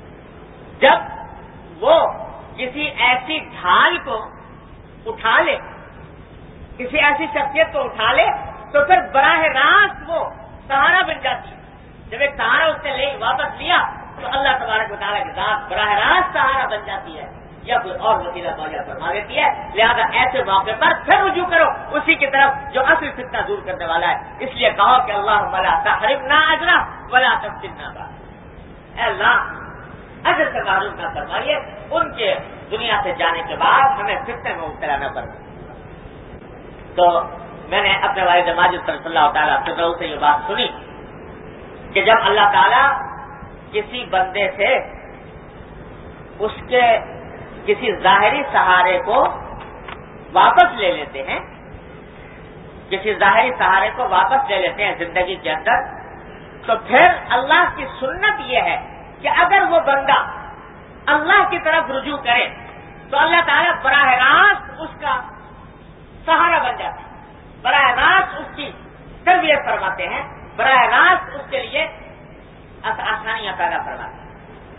S2: جب وہ کسی ایسی ڈھال کو اٹھا لے، کسی ایسی شخصیت کو اٹھا لے تو پھر براہ راست وہ سہارا بن جاتی ہے. جب ایک سہارا اس نے لے واپس لیا تو اللہ تبارک و تعالیٰ کی ذات براہ راست سہارا بن جاتی ہے یا کوئی اور وسیلہ مہیا فرما دیتی ہے. لہذا ایسے موقع پر پھر رجوع کرو اسی کی طرف جو اصل فتنہ دور کرنے والا ہے. اس لیے کہو کہ اللہم لا تحرمنا اجرہ ولا تفتنا بعدہ. اے اللہ اجر سے محروم نہ فرمائیے، ان کے دنیا سے جانے کے بعد ہمیں فتنے میں مبتلا نہ فرمائیے. تو میں نے اپنے والد ماجد صلی اللہ تعالیٰ عنہ سے یہ بات سنی کہ جب اللہ تعالیٰ کسی بندے سے اس کے کسی ظاہری سہارے کو واپس لے لیتے ہیں، کسی ظاہری سہارے کو واپس لے لیتے ہیں زندگی کے اندر، تو پھر اللہ کی سنت یہ ہے کہ اگر وہ بندہ اللہ کی طرف رجوع کرے تو اللہ تعالیٰ براہ راست اس کا سہارا بن جاتا ہے، براہ راست اس کی تربیت فرماتے ہیں، براہ راست اس کے لیے آسانیاں پیدا فرماتے ہیں.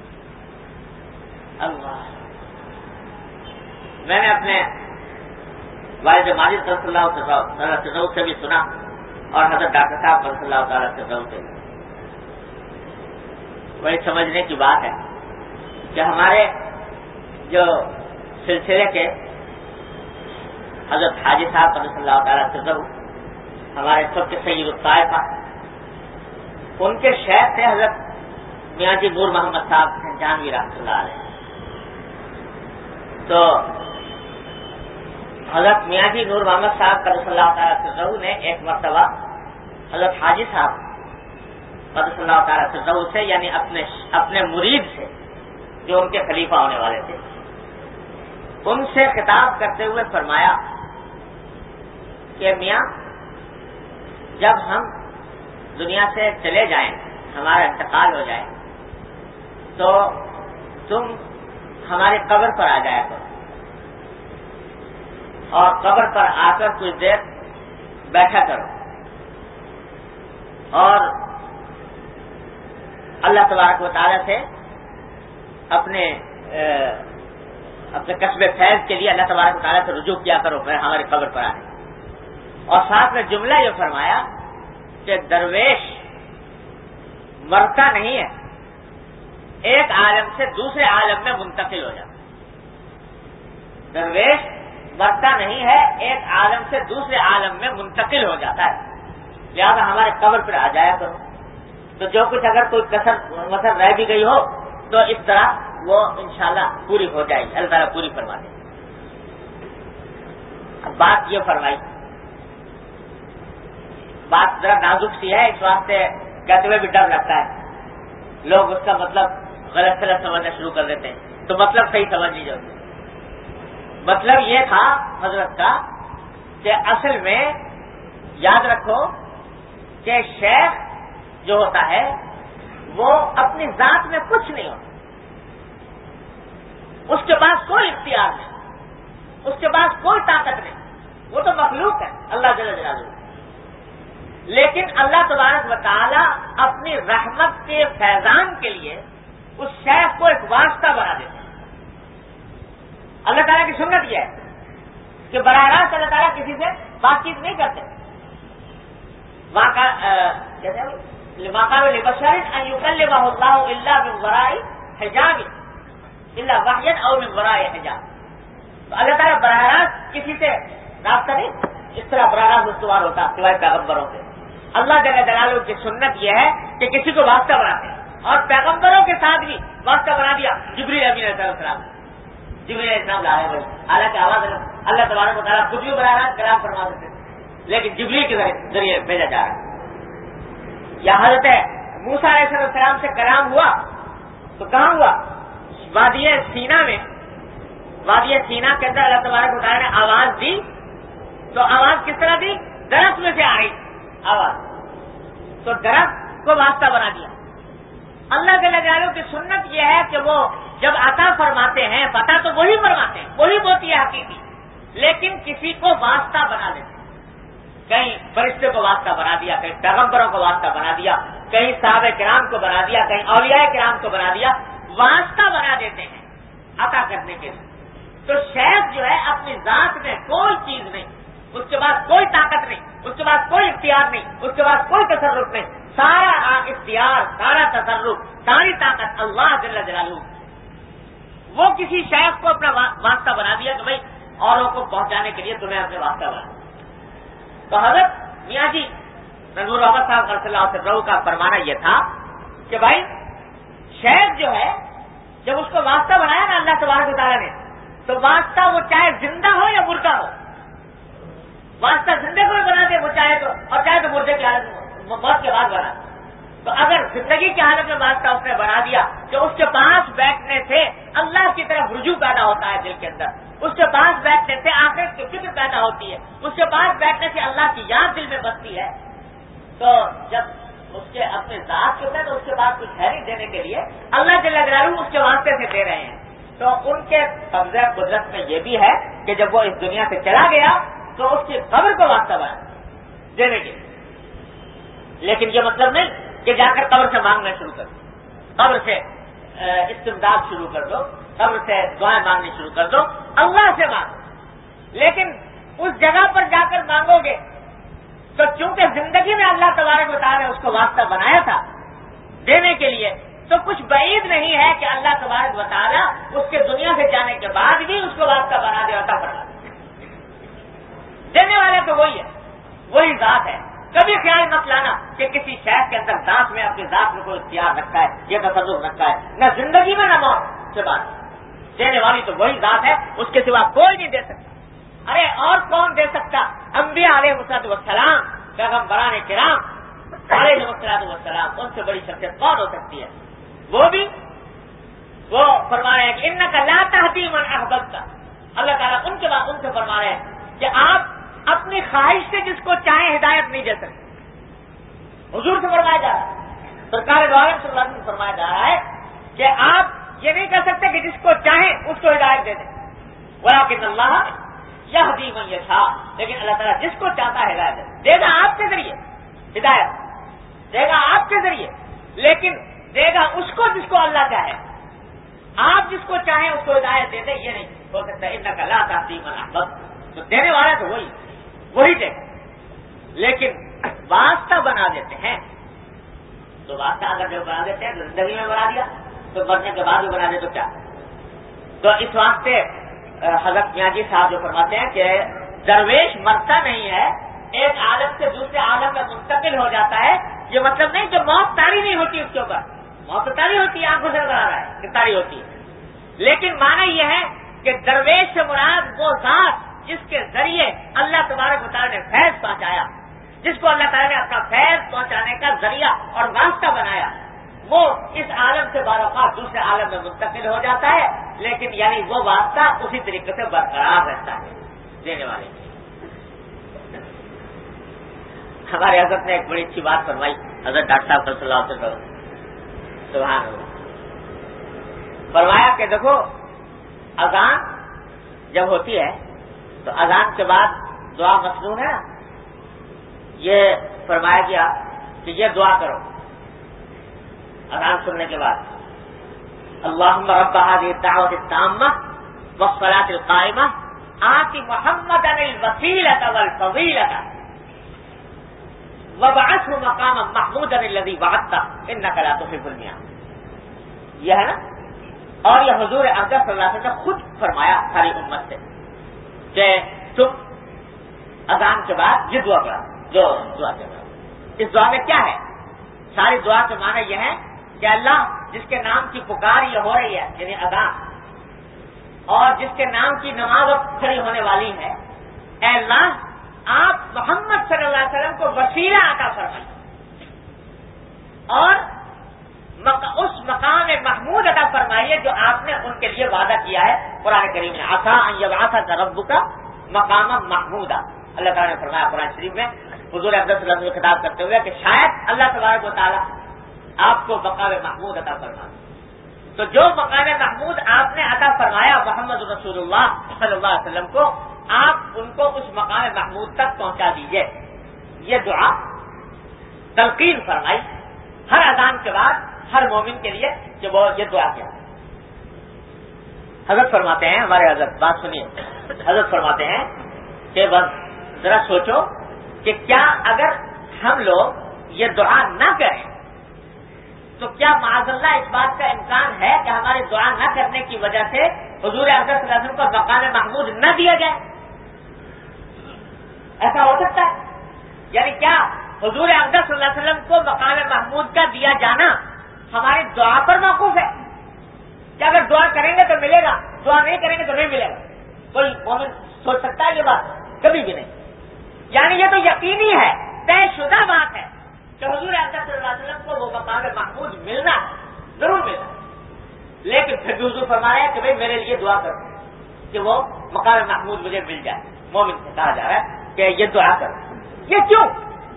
S2: اللہ میں نے اپنے والد ماجد صلی اللہ تعالیٰ سے بھی سنا اور حضرت ڈاکٹر صاحب صلی اللہ تعالیٰ سے بڑی سمجھنے کی بات ہے کہ ہمارے جو سلسلے کے حضرت حاجی صاحب صلی اللہ تعالیٰ سے ہمارے سب کے سید الطائفہ، ان کے شیخ تھے حضرت میاں جی نور محمد صاحب جانوی رحمۃ اللہ علیہ. تو حضرت میاں جی نور محمد صاحب صلی اللہ تعالیٰ سے نے ایک مرتبہ حضرت حاجی صاحب صلی اللہ تعالیٰ سے یعنی اپنے اپنے مرید سے جو ان کے خلیفہ ہونے والے تھے، ان سے خطاب کرتے ہوئے فرمایا کہ میاں جب ہم دنیا سے چلے جائیں، ہمارا انتقال ہو جائے تو تم ہماری قبر پر آ جایا کرو اور قبر پر آ کر کچھ دیر بیٹھا کرو اور اللہ تبارک و تعالیٰ سے اپنے اپنے قصب فیض کے لیے اللہ تبارک و تعالیٰ سے رجوع کیا کرو پھر ہماری قبر پر آئے. اور ساتھ میں جملہ یہ فرمایا کہ درویش مرتا نہیں ہے، ایک عالم سے دوسرے عالم میں منتقل ہو جاتا. درویش مرتا نہیں ہے، ایک عالم سے دوسرے عالم میں منتقل ہو جاتا ہے، لہذا ہمارے قبر پر آ جایا کرو. تو جو کچھ اگر کوئی کسر مسر رہ بھی گئی ہو تو اس طرح وہ انشاءاللہ پوری ہو جائے گی، اللہ تعالیٰ پوری فرما دے. اب بات یہ فرمائی، بات ذرا نازک سی ہے، اس واسطے کہتے ہوئے بھی ڈر لگتا ہے، لوگ اس کا مطلب غلط غلط سمجھنا شروع کر دیتے ہیں، تو مطلب صحیح سمجھ لیجیے. مطلب یہ تھا حضرت کا کہ اصل میں یاد رکھو کہ شیخ جو ہوتا ہے وہ اپنی ذات میں کچھ نہیں ہوتا، اس کے پاس کوئی اختیار نہیں، اس کے پاس کوئی طاقت نہیں، وہ تو مخلوق ہے اللہ جل جلالہ. لیکن اللہ تبارک و تعالی اپنی رحمت کے فیضان کے لیے اس شیخ کو ایک واسطہ بنا دیتے ہیں. اللہ تعالیٰ کی سنت یہ ہے کہ براہ راست اللہ تعالیٰ کسی سے بات چیت نہیں کرتے. مقام لبشر ان یکلمہ اللہ الا من وراء حجاب الا وحیا او من وراء حجاب. تو اللہ تعالیٰ براہ راست کسی سے رابطہ نہیں اس طرح براہ راست استوار ہوتا سوائے پیغمبروں سے. اللہ جل جلالہ کی سنت یہ ہے کہ کسی کو واسطہ بناتے ہیں, اور پیغمبروں کے ساتھ بھی واسطہ بنا دیا جبریل امین علیہ السلام. جبریل علیہ السلام لائے ہوئے, حالانکہ آواز اللہ تبارک و تعالیٰ خود بھی براہ راست کلام فرما دیتے, لیکن جبریل کے ذریعے بھیجا جا رہا ہے. یا حضرت موسیٰ علیہ السلام سے کلام ہوا تو کہاں ہوا؟ وادی سینا میں. وادی سینا کے اندر اللہ تبارک و تعالیٰ نے آواز دی, تو آواز کس طرح دی؟ درخت میں سے آ رہی آواز, تو درخت کو واسطہ بنا دیا. اللہ کے لگالوں کی سنت یہ ہے کہ وہ جب عطا فرماتے ہیں پتہ تو وہی فرماتے ہیں, وہی ہوتی ہے حقیقی, لیکن کسی کو واسطہ بنا دیتے ہیں. کہیں فرشتے کو واسطہ بنا دیا, کہیں پیغمبروں کو واسطہ بنا دیا, کہیں صحابہ کرام کو بنا دیا, کہیں اولیاء کرام کو بنا دیا, واسطہ بنا دیتے ہیں عطا کرنے کے لیے. تو شیخ جو ہے اپنی ذات میں کوئی چیز نہیں, اس کے بعد کوئی طاقت نہیں, اس کے بعد کوئی اختیار نہیں, اس کے بعد کوئی تصرف نہیں. سارا اختیار, سارا تصرف, ساری طاقت اللہ جل جلالہ. وہ کسی شیخ کو اپنا واسطہ بنا دیا کہ بھائی اوروں کو پہنچانے کے لیے تمہیں اپنے واسطہ بنا. تو حضرت میاں جی نذور احمد صاحب صلی اللہ علیہ وسلم کا فرمانا یہ تھا کہ بھائی شیخ جو ہے جب اس کو واسطہ بنایا نا اللہ تبارک و تعالیٰ نے, تو واسطہ وہ چاہے زندہ ہو یا مردہ ہو, واسطہ زندے کو بھی بنا دے وہ چاہے تو, اور چاہے تو مردے کی حالت میں موت کے بعد بنا. تو اگر زندگی کی حالت میں واسطہ اس نے بنا دیا کہ اس کے پاس بیٹھنے سے اللہ کی طرف رجوع پیدا ہوتا ہے دل کے اندر, اس کے پاس بیٹھنے سے آخرت کی فکر پیدا ہوتی ہے, اس کے پاس بیٹھنے سے اللہ کی یاد دل میں بستی ہے, تو جب اس کے اپنے ذات کے اندر تو اس کے بعد کچھ ہے نہیں دینے کے لیے, اللہ جل جلالہ اس کے واسطے سے دے رہے ہیں. تو ان کے قبضہ قدرت میں یہ بھی ہے کہ جب وہ اس دنیا سے چلا گیا تو اس کی قبر کو واسطہ بنا دینے کے. لیکن یہ مطلب نہیں کہ جا کر قبر سے مانگنا شروع کر دو, قبر سے استمداد شروع کر دو, قبر سے دعائیں مانگنی شروع کر دو, اللہ سے مانگو. لیکن اس جگہ پر جا کر مانگو گے تو چونکہ زندگی میں اللہ تبارک و تعالیٰ نے اس کو واسطہ بنایا تھا دینے کے لیے, تو کچھ بعید نہیں ہے کہ اللہ تبارک و تعالیٰ اس کے دنیا سے جانے کے بعد بھی اس کو واسطہ بنا دے, عطا فرما دے. دینے والا تو وہی ہے, وہی ذات ہے. کبھی خیال مت لانا کہ کسی شیخ کے اندر ذات میں اپنی ذات میں کوئی اختیار رکھا ہے, یہ تصرف رکھا ہے, نہ زندگی میں نہ موت کے بعد. دینے والی تو وہی ذات ہے, اس کے سوا کوئی نہیں دے سکتا. ارے اور کون دے سکتا؟ انبیاء علیہ الصلوۃ والسلام, پیغمبران کرام علیہ الصلوۃ والسلام, ان سے بڑی شخصیت کون ہو سکتی ہے؟ وہ بھی وہ فرما رہے ہیں کہ انک لا تہدی من احببت. اللہ تعالیٰ ان کے بعد ان سے فرما رہے ہیں کہ آپ اپنی خواہش سے جس کو چاہیں ہدایت نہیں دے سکتے. حضور سے فرمایا جا رہا ہے, سرکار دو عالم صلی اللہ علیہ وسلم سے فرمایا جا رہا ہے کہ آپ یہ نہیں کہہ سکتے کہ جس کو چاہیں اس کو ہدایت دے دیں. ولکن اللہ یہدی من یشاء, لیکن اللہ تعالیٰ جس کو چاہتا ہے ہدایت دے گا, آپ کے ذریعے ہدایت دے گا, آپ کے ذریعے, لیکن دے گا اس کو جس کو اللہ چاہے. آپ جس کو چاہیں اس کو ہدایت دے دیں, یہ نہیں ہو سکتا. انک لا تہدی من احببت, تو دینے والا تو وہی وہی دے, لیکن واسطہ بنا دیتے ہیں. تو واسطہ اگر جو بنا دیتے ہیں تو زندگی میں بنا دیا, تو مرنے کے بعد بھی بنا دے تو کیا. تو اس واسطے حضرت میاں جی صاحب جو فرماتے ہیں کہ درویش مرتا نہیں ہے, ایک عالم سے دوسرے عالم میں منتقل ہو جاتا ہے. یہ مطلب نہیں کہ موت تاری نہیں ہوتی اس کے اوپر, موت تو تاری ہوتی ہے, آنکھوں سے نظر آ رہا ہے کہ تاری ہوتی ہے, لیکن معنی یہ ہے کہ درویش سے مراد وہ ذات جس کے ذریعے اللہ تبارک و تعالیٰ نے فیض پہنچایا, جس کو اللہ تعالیٰ نے اپنا فیض پہنچانے کا ذریعہ اور واسطہ بنایا, وہ اس عالم سے باروقات دوسرے عالم میں منتقل ہو جاتا ہے. لیکن یعنی وہ واسطہ اسی طریقے سے برقرار رہتا ہے دینے والے. ہمارے حضرت نے ایک بڑی اچھی بات فرمائی, حضرت ڈاکٹر صاحب صلی اللہ علیہ وسلم, سبحان اللہ, فرمایا کہ دیکھو اذان جب ہوتی ہے تو اذان کے بعد دعا مسنون ہے نا, یہ فرمایا گیا کہ یہ دعا کرو اذان سننے کے بعد, اللہم رب هذه الدعوة التامة والصلاة القائمة آت محمدا الوسیلۃ والفضیلۃ وابعثه مقاما محمودا الذی وعدتہ انک لا تخلف الميعاد. یہ ہے نا. اور یہ حضور اقدس صلی اللہ علیہ وسلم نے خود فرمایا ساری امت سے کہ تم اذان کے بعد یہ دعا کرو جو دعا کرو. اس دعا میں کیا ہے؟ ساری دعا کے معنی یہ ہے کہ اللہ جس کے نام کی پکار یہ ہو رہی ہے یعنی اذان، اور جس کے نام کی نماز اب کھڑی ہونے والی ہے، اے اللہ آپ محمد صلی اللہ علیہ وسلم کو وسیلہ عطا فرمائیں اور اس مقام محمود عطا فرمائیے جو آپ نے ان کے لیے وعدہ کیا ہے قرآن کریم میں. عسیٰ ان یبعثک ربک مقاما محمودا. اللہ تعالیٰ نے فرمایا قرآن شریف میں حضور اقدس صلی اللہ علیہ وسلم خطاب کرتے ہوئے کہ شاید اللہ تبارک و تعالیٰ آپ کو مقام محمود عطا فرمائے. تو جو مقام محمود آپ نے عطا فرمایا محمد رسول اللہ صلی اللہ علیہ وسلم کو، آپ ان کو اس مقام محمود تک پہنچا دیجئے. یہ دعا تلقین فرمائی ہر اذان کے بعد ہر مومن کے لیے کہ وہ یہ دعا کیا. حضرت فرماتے ہیں، ہمارے حضرت بات سنیے، حضرت فرماتے ہیں کہ بس ذرا سوچو کہ کیا اگر ہم لوگ یہ دعا نہ کریں تو کیا معاذ اللہ اس بات کا امکان ہے کہ ہماری دعا نہ کرنے کی وجہ سے حضور اقدس صلی اللہ علیہ وسلم کو مقام محمود نہ دیا جائے؟ ایسا ہو سکتا ہے؟ یعنی کیا حضور اقدس صلی اللہ علیہ وسلم کو مقام محمود کا دیا جانا ہماری دعا پر موقوف ہے؟ کہ اگر دعا کریں گے تو ملے گا، دعا نہیں کریں گے تو نہیں ملے گا؟ کوئی مومن سوچ سکتا ہے یہ بات؟ کبھی بھی نہیں. یعنی یہ تو یقینی ہے، طے شدہ بات ہے کہ حضور اقدس صلی اللہ علیہ وسلم کو وہ مقام محمود ملنا ہے، ضرور ملنا ہے. لیکن پھر بھی حضور فرما رہے ہیں کہ بھائی میرے لیے دعا کرو کہ وہ مقام محمود مجھے مل جائے. مومن سے کہا جا رہا ہے کہ یہ دعا کرو. یہ کیوں؟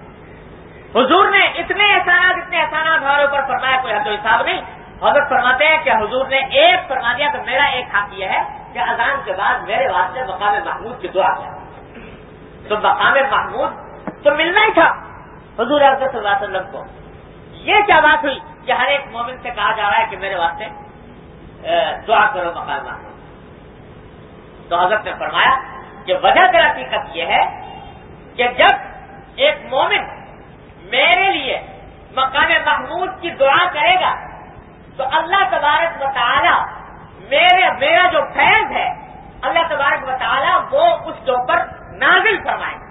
S2: حضور نے اتنے احسانات اتنے احسانات ہمارے اوپر فرمایا، کوئی حد و حساب نہیں. حضرت فرماتے ہیں کہ حضور نے ایک فرما دیا کہ میرا ایک حق یہ ہے کہ اذان کے بعد میرے واسطے مقام محمود کی دعا کیا. تو مقام محمود تو ملنا ہی تھا حضور اقدس صلی اللہ علیہ وسلم کو. یہ کیا بات ہوئی کہ ہر ایک مومن سے کہا جا رہا ہے کہ میرے واسطے دعا کرو مقام محمود؟ تو حضرت نے فرمایا کہ وجہ در حقیقت یہ ہے کہ جب ایک مومن میرے لیے مقام محمود کی دعا کرے گا تو اللہ تبارک و تعالی میرے میرا جو فیض ہے اللہ تبارک و تعالی وہ اس کے اوپر نازل فرمائے گا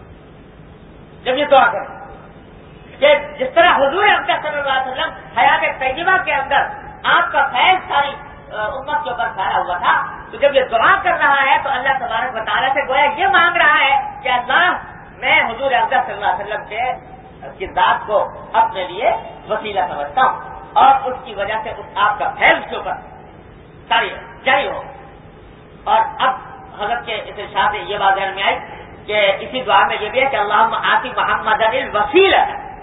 S2: جب یہ دعا کرے. کہ جس طرح حضور اقدس صلی اللہ علیہ وسلم حیات طیبہ کے اندر آپ کا فیض ساری امت کے اوپر پھیلا ہوا تھا، تو جب یہ دعا کر رہا ہے تو اللہ تبارک و تعالیٰ سے گویا یہ مانگ رہا ہے کہ اللہ میں حضور اقدس صلی اللہ علیہ وسلم کے کی ذات کو اپنے لیے وسیلہ سمجھتا ہوں اور اس کی وجہ سے اس آپ کا فیض کے اوپر ساری جاری ہو. اور اب حضرت کے اس ارشاد سے یہ بات ذہن میں آئی کہ اسی دعا میں یہ بھی ہے کہ اللہم آتی محمد الوسیلہ،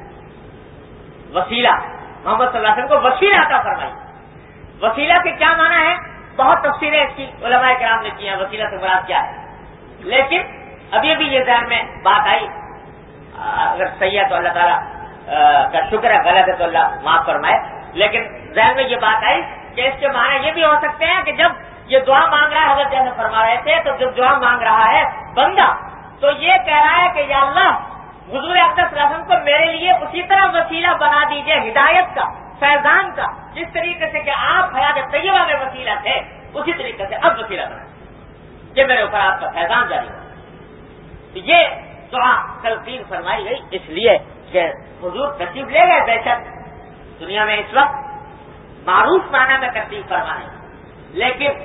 S2: وسیلہ محمد صلی اللہ علیہ وسلم کو وسیلہ عطا فرمائی. وسیلہ کے کیا معنی ہے؟ بہت تفسیریں اس کی علماء کرام نے کی ہیں وسیلہ سے مراد کیا ہے. لیکن ابھی ابھی یہ ذہن میں بات آئی، اگر صحیح ہے تو اللہ تعالیٰ کا شکر ہے، غلط ہے تو اللہ معاف فرمائے. لیکن ذہن میں یہ بات آئی کہ اس کے معنی یہ بھی ہو سکتے ہیں کہ جب یہ دعا مانگ رہا ہے، حضرت جیسے فرما رہے تھے، تو جب دعا مانگ رہا ہے بندہ تو یہ کہہ رہا ہے کہ یا اللہ حضور اقدس صلی اللہ علیہ وسلم کو میرے لیے اسی طرح وسیلہ بنا دیجئے ہدایت کا، فیضان کا، جس طریقے سے کہ آپ حیات طیبہ میں وسیلہ تھے اسی طریقے سے اب وسیلہ بنا کہ میرے اوپر آپ کا فیضان جاری ہو. تو یہ دعا تلقین فرمائی گئی اس لیے کہ حضور تشریف لے گئے بے شک دنیا میں اس وقت معروف معنی میں تشریف فرما ہے، لیکن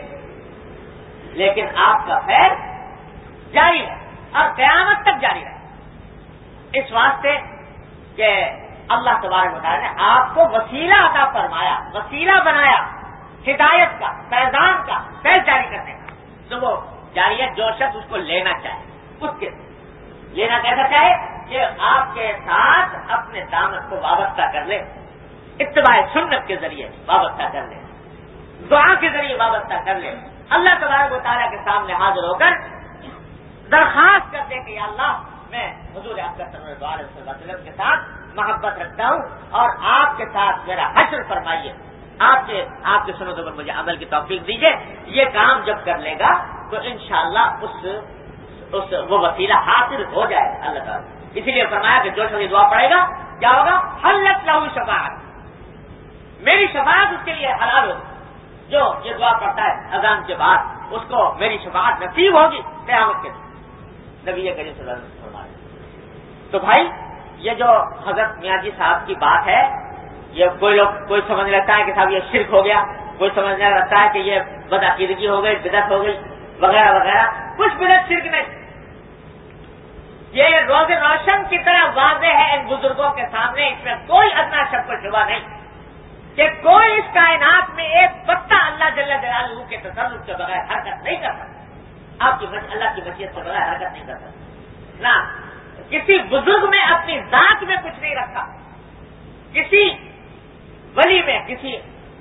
S2: لیکن آپ کا خیر جاری ہے اور قیامت تک جاری ہے. اس واسطے کہ اللہ تبارک و تعالیٰ نے آپ کو وسیلہ عطا فرمایا، وسیلہ بنایا ہدایت کا، فیضان کا، فیض جاری کرنے کا. تو وہ جاری ہے جو شخص اس کو لینا چاہے، اس کے لینا کیسا چاہے کہ آپ کے ساتھ اپنے دامن کو وابستہ کر لے، اتباع سنت کے ذریعے وابستہ کر لے، دعا کے ذریعے وابستہ کر لے، اللہ تبارک و تعالیٰ کے سامنے حاضر ہو کر درخواست کر دے کہ یا اللہ میں حضور اقدس صلی اللہ علیہ وسلم کے ساتھ محبت رکھتا ہوں اور آپ کے ساتھ میرا حشر فرمائیے، آپ کے آپ کے سنتوں پر مجھے عمل کی توفیق دیجیے. یہ کام جب کر لے گا تو انشاءاللہ اس اس وہ وسیلہ حاصل ہو جائے گا اللہ تعالیٰ. اسی لیے فرمایا کہ جو شخص دعا پڑے گا کیا ہوگا؟ حلت لہ شفاعت، میری شفاعت اس کے لیے حلال ہوگی. جو یہ دعا پڑھتا ہے اذان کے بعد اس کو میری شفاعت نصیب ہوگی قیامت کے دن، نبی کریم صلی اللہ علیہ وسلم فرمایا. تو بھائی یہ جو حضرت میاں جی صاحب کی بات ہے، یہ کوئی لوگ کوئی سمجھ لیتا ہے کہ صاحب یہ شرک ہو گیا، کوئی سمجھنے لگتا ہے کہ یہ بدعقیدگی ہو گئی، بدعت ہو گئی وغیرہ وغیرہ. کچھ بدعت شرک نہیں. یہ روز روشن کی طرح واضح ہے ان بزرگوں کے سامنے، اس میں کوئی ادنا شک و شبہ نہیں کہ کوئی اس کائنات میں ایک پتا اللہ جل جلالہ کے تصرف کے بغیر حرکت نہیں کر سکتا. آپ کی اللہ کی مشیت کے بغیر حرکت نہیں کر سکتا. نہ کسی بزرگ میں اپنی ذات میں کچھ نہیں رکھا، کسی ولی میں، کسی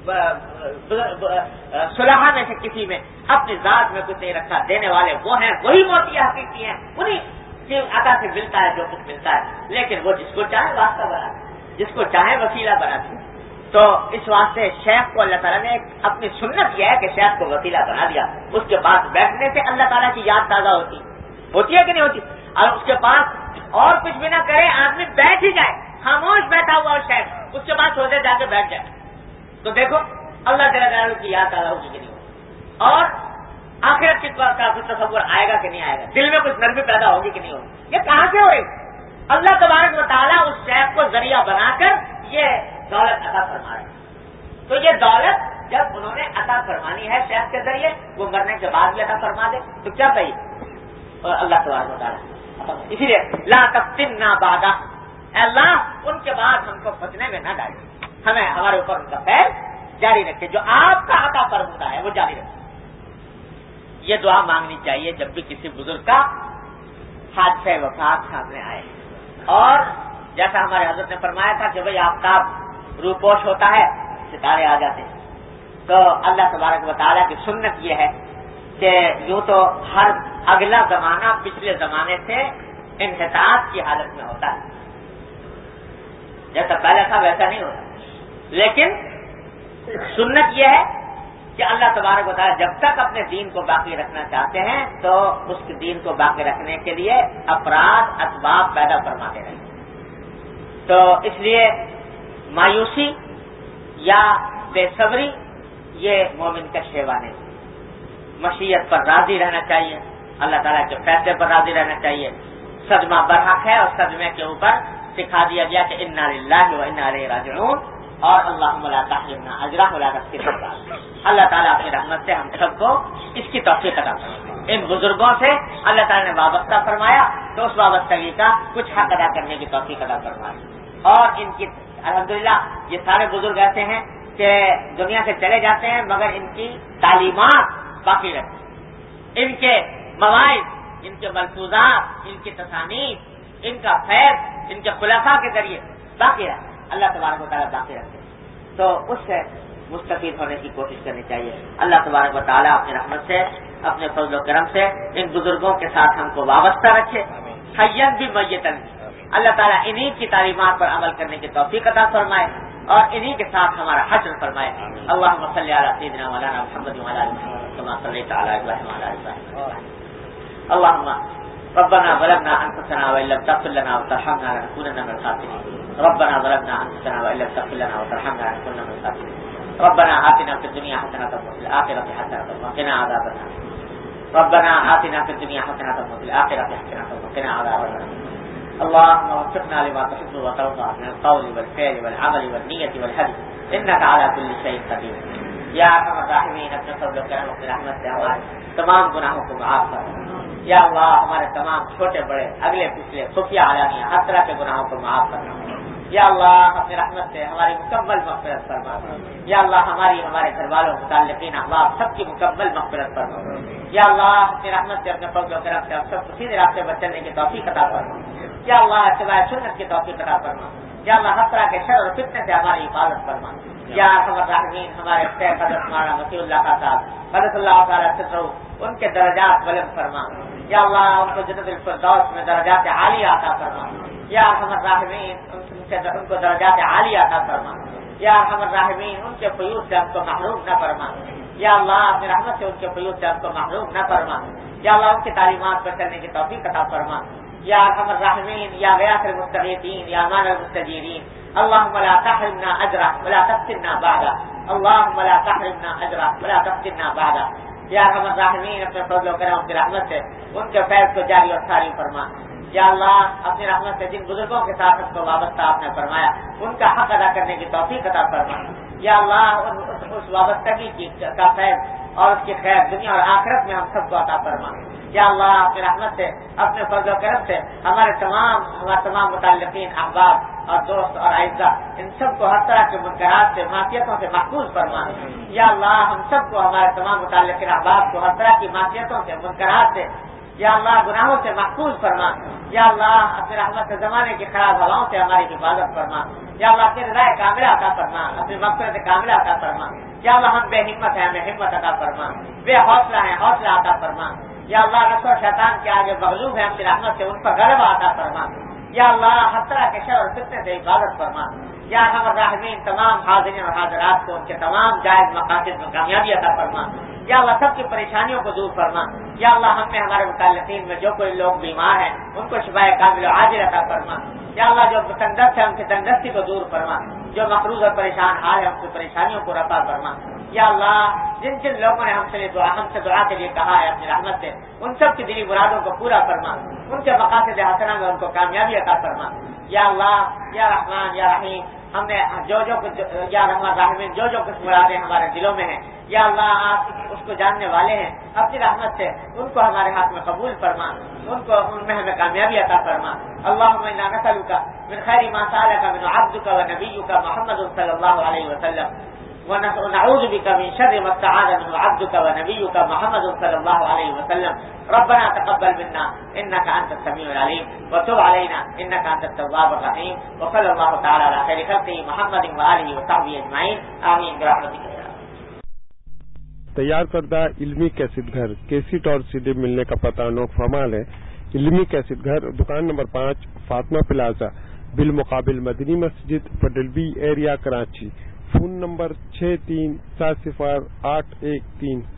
S2: صلحاء میں سے کسی میں اپنی ذات میں کچھ نہیں رکھا. دینے والے وہ ہیں، وہی موتی حقیقی ہیں، انہیں کی عطا سے ملتا ہے جو کچھ ملتا ہے. لیکن وہ جس کو چاہے واسطہ بنا دے، جس کو چاہے وسیلہ بنا دے. تو اس واسطے شیخ کو اللہ تعالیٰ نے اپنی سنت یہ ہے کہ شیخ کو وسیلہ بنا دیا. اس کے پاس بیٹھنے سے اللہ تعالیٰ کی یاد تازہ ہوتی ہوتی ہے کہ نہیں ہوتی؟ اور اس کے پاس اور کچھ بھی نہ کرے، آدمی بیٹھ ہی جائے، خاموش بیٹھا ہوا اور شیخ اس کے پاس سوچے جا کے بیٹھ جائے تو دیکھو اللہ جل جلالہ کی یاد تازہ ہوگی کہ نہیں ہوگی، اور آخرت کی کا کچھ تصور آئے گا کہ نہیں آئے گا، دل میں کچھ نرمی پیدا ہوگی کہ نہیں ہوگی. یہ کہاں سے ہوئی؟ اللہ تبارک و تعالیٰ اس شیخ کو ذریعہ بنا کر یہ دولت عطا فرما رہے ہیں. تو یہ دولت جب انہوں نے عطا فرمانی ہے شیخ کے ذریعے، وہ مرنے کے بعد بھی عطا فرما دے تو کیا صحیح؟ اللہ تبارک و تعالیٰ. اسی لیے لا تفتنا بعدا، اے اللہ ان کے بعد ہم کو فتنے میں نہ ڈالیں، ہمیں ہمارے اوپر ان کا خیر جاری رکھے، جو آپ کا عطا فرمودہ ہے وہ جاری رکھے. یہ دعا مانگنی چاہیے جب بھی کسی بزرگ کا حادثہ وفات سامنے آئے. اور جیسا ہمارے حضرت نے فرمایا تھا کہ بھئی آفتاب روپوش ہوتا ہے، ستارے آ جاتے ہیں. تو اللہ تبارک و تعالیٰ کی سنت یہ ہے کہ یوں تو ہر اگلا زمانہ پچھلے زمانے سے انحطاط کی حالت میں ہوتا ہے، جیسا پہلا تھا ویسا نہیں ہوتا. لیکن سنت یہ ہے کہ اللہ تبارک و تعالیٰ جب تک اپنے دین کو باقی رکھنا چاہتے ہیں تو اس کے دین کو باقی رکھنے کے لیے افراد اسباب پیدا فرماتے رہیں. تو اس لیے مایوسی یا بے صبری یہ مومن کا شیوا نہیں. مشیت پر راضی رہنا چاہیے، اللہ تعالیٰ کے فیصلے پر راضی رہنا چاہیے. صدمہ برحق ہے اور صدمے کے اوپر سکھا دیا گیا کہ انا للہ و انا الیہ راجعون، اور اللہم لا تحرمنا اجرہ ولا تفتنا بعدہ. اللہ تعالیٰ اپنی رحمت سے ہم سب کو اس کی توفیق عطا فرمائے. ان بزرگوں سے اللہ تعالیٰ نے وابستہ فرمایا تو اس وابستگی کا کچھ حق ادا کرنے کی توفیق عطا فرمائے. اور ان کی الحمدللہ یہ سارے بزرگ ایسے ہیں کہ دنیا سے چلے جاتے ہیں مگر ان کی تعلیمات باقی رہتی، ان کے مواعظ، ان کے ملفوظات، ان کی تصانیف، ان کا فیض ان کے خلفاء کے ذریعے باقی رہتا. اللہ تبارک و تعالیٰ باقی رکھتے ہیں تو اس سے مستفید ہونے کی کوشش کرنی چاہیے. اللہ تبارک و تعالیٰ اپنی رحمت سے، اپنے فضل و کرم سے ان بزرگوں کے ساتھ ہم کو وابستہ رکھے، حیّن بھی میتن بھی. اللہ تعالیٰ انہی کی تعلیمات پر عمل کرنے کی توفیق عطا فرمائے اور انہی کے ساتھ ہمارا حشر فرمائے. اللہم صلی علی سیدنا مولانا محمد وعلی آل محمد کما صلیت علی ابراہیم وعلی آل ابراہیم. اللہم ربنا ظلمنا انفسنا وان لم تغفر لنا وترحمنا لنكونن من الخاسرین. ربنا ظلمنا انفسنا وان لم تغفر لنا وترحمنا لنكونن من الخاسرين. ربنا آتنا في الدنيا حسنة وفي الآخرة حسنة وقنا عذاب النار. ربنا آتنا في الدنيا حسنة وفي الآخرة حسنة وقنا عذاب النار. اللهم وفقنا لما تحب وترضى من القول والفعل والعمل والنية والهدي إنك على كل شيء قدير. یا ارحم الراحمین اپنے فضل و کرم اپنی رحمت سے ہمارے تمام گناہوں کو معاف فرما. یا اللہ ہمارے تمام چھوٹے بڑے اگلے پچھلے خفیہ علانیہ ہر طرح کے گناہوں کو معاف کرنا. یا اللہ اپنی رحمت سے ہماری مکمل مغفرت فرما. یا اللہ ہماری ہمارے گھر والوں متعلقین احباب سب کی مکمل مغفرت فرما. یا اللہ اپنی رحمت سے اپنے فضل و کرم سے ہم سب کو سیدھے راستے پر چلنے کی توفیق عطا فرما. یا اللہ اتباع سنت کی توفیق عطا فرما. یا اللہ ہر طرح کے شر اور فتنے سے ہماری حفاظت فرما. یا ارحم الراحمین ہمارے شیخ حضرت مولانا مسیح اللہ کا صاحب حضرت اللہ تعالیٰ سترو ان کے درجات بلند فرما. یا اللہ ان کو جنت الفردوس میں درجات عالیہ عطا فرما. یا ارحم الراحمین ان کو درجات عالیہ عطا فرما. یا ارحم الراحمین ان کے فیوض سے ہم کو محروم نہ فرما. یا اللہ اپنی رحمت سے ان کے فیوض سے ہم کو محروم نہ فرما. یا اللہ ان کی تعلیمات پر چلنے کی توفیق عطا فرما. یا ارحم الراحمین یا غیاث المستغیثین یا امان المستجیرین. اللهم لا تحرمنا اجرا ولا تفتنا بعدا. اللهم لا تحرمنا اجرا ولا تفتنا بعدا. یا ارحم الراحمین اپنے فضل و کرم کی رحمت سے ان کے فیض کو جاری اور ساری فرما. یا اللہ اپنی رحمت سے جن بزرگوں کے ساتھ اس کو وابستہ آپ نے فرمایا ان کا حق ادا کرنے کی توفیق عطا فرما. یا اللہ اس وابستگی کی کا فیض اور اس کی خیر دنیا اور آخرت میں ہم سب کو عطا فرما. یا اللہ اپنی رحمت سے اپنے فضل و کرم سے ہمارے تمام ہمارے تمام متعلقین احباب اور دوست اور اعزاء ان سب کو ہر طرح کے منکرات سے معصیتوں سے محفوظ فرما. یا اللہ ہم سب کو ہمارے تمام متعلقین احباب کو ہر طرح کی معصیتوں سے منکرات سے یا اللہ گناہوں سے محفوظ فرما. یا اللہ اپنی رحمت سے زمانے کی خراب ہواؤں سے ہماری حفاظت فرما. یا اللہ اپنی رضا کاملہ عطا فرما, اپنی مغفرت کاملہ عطا فرما. یا اللہ ہم بے ہمت ہیں, ہمیں ہمت عطا فرما. بے حوصلہ ہیں, حوصلہ عطا فرما. یا اللہ نفس اور شیطان کے آگے مغلوب ہے اپنی رحمت سے ان پر غلبہ عطا فرما. یا اللہ ہر طرح کے شر اور فتنے سے حفاظت فرما. یا ارحم الراحمین تمام حاضرین اور حاضرات کو ان کے تمام جائز مقاصد میں کامیابی عطا فرما. یا اللہ سب کی پریشانیوں کو دور فرما. یا اللہ ہم میں ہمارے متعلقین میں جو کوئی لوگ بیمار ہیں ان کو شفائے کامل و عاجل عطا فرما. یا اللہ جو تندرست ہے ان کی تندرستی کو دور فرما. جو مقروض اور پریشان حال ہے ان کی پریشانیوں کو رفع فرما. یا اللہ جن جن لوگوں نے ہم سے دعا ہم سے دعا کے لیے کہا ہے اپنی رحمت سے ان سب کی دلی مرادوں کو پورا فرما. ان کے مقاصد حسنہ میں ان کو کامیابی عطا فرما. یا اللہ یا رحمان یا رحیم ہم نے جو جو کچھ یا رحمان رحمین جو جو کچھ مرادیں ہمارے دلوں میں ہیں یا اللہ آپ اس کو جاننے والے ہیں. اپنی رحمت سے ان کو ہمارے ہاتھ میں قبول فرما. ان کو ان میں ہمیں کامیابی عطا فرما. اللهم انا نسألك من خير ما سألك من عبدك ونبيك محمد صلى الله عليه وسلم ونعوذ بك من شر ما استعاذ منه عبدك ونبيك محمد صلى الله عليه وسلم. ربنا تقبل منا انك انت السميع العليم وتب علينا انك انت التواب الرحيم وصلى الله تعالى على خير خلقه محمد واله وصحبه اجمعين آمين برحمتك.
S1: تیار کردہ علمی کیسٹ گھر کیسٹ اور سی ڈی ملنے کا پتہ نوٹ فرمال ہے. علمی کیسٹ گھر دکان نمبر پانچ فاطمہ پلازا بالمقابل مدنی مسجد پڈل بی ایریا کراچی. فون نمبر چھ تین سات صفر آٹھ ایک تین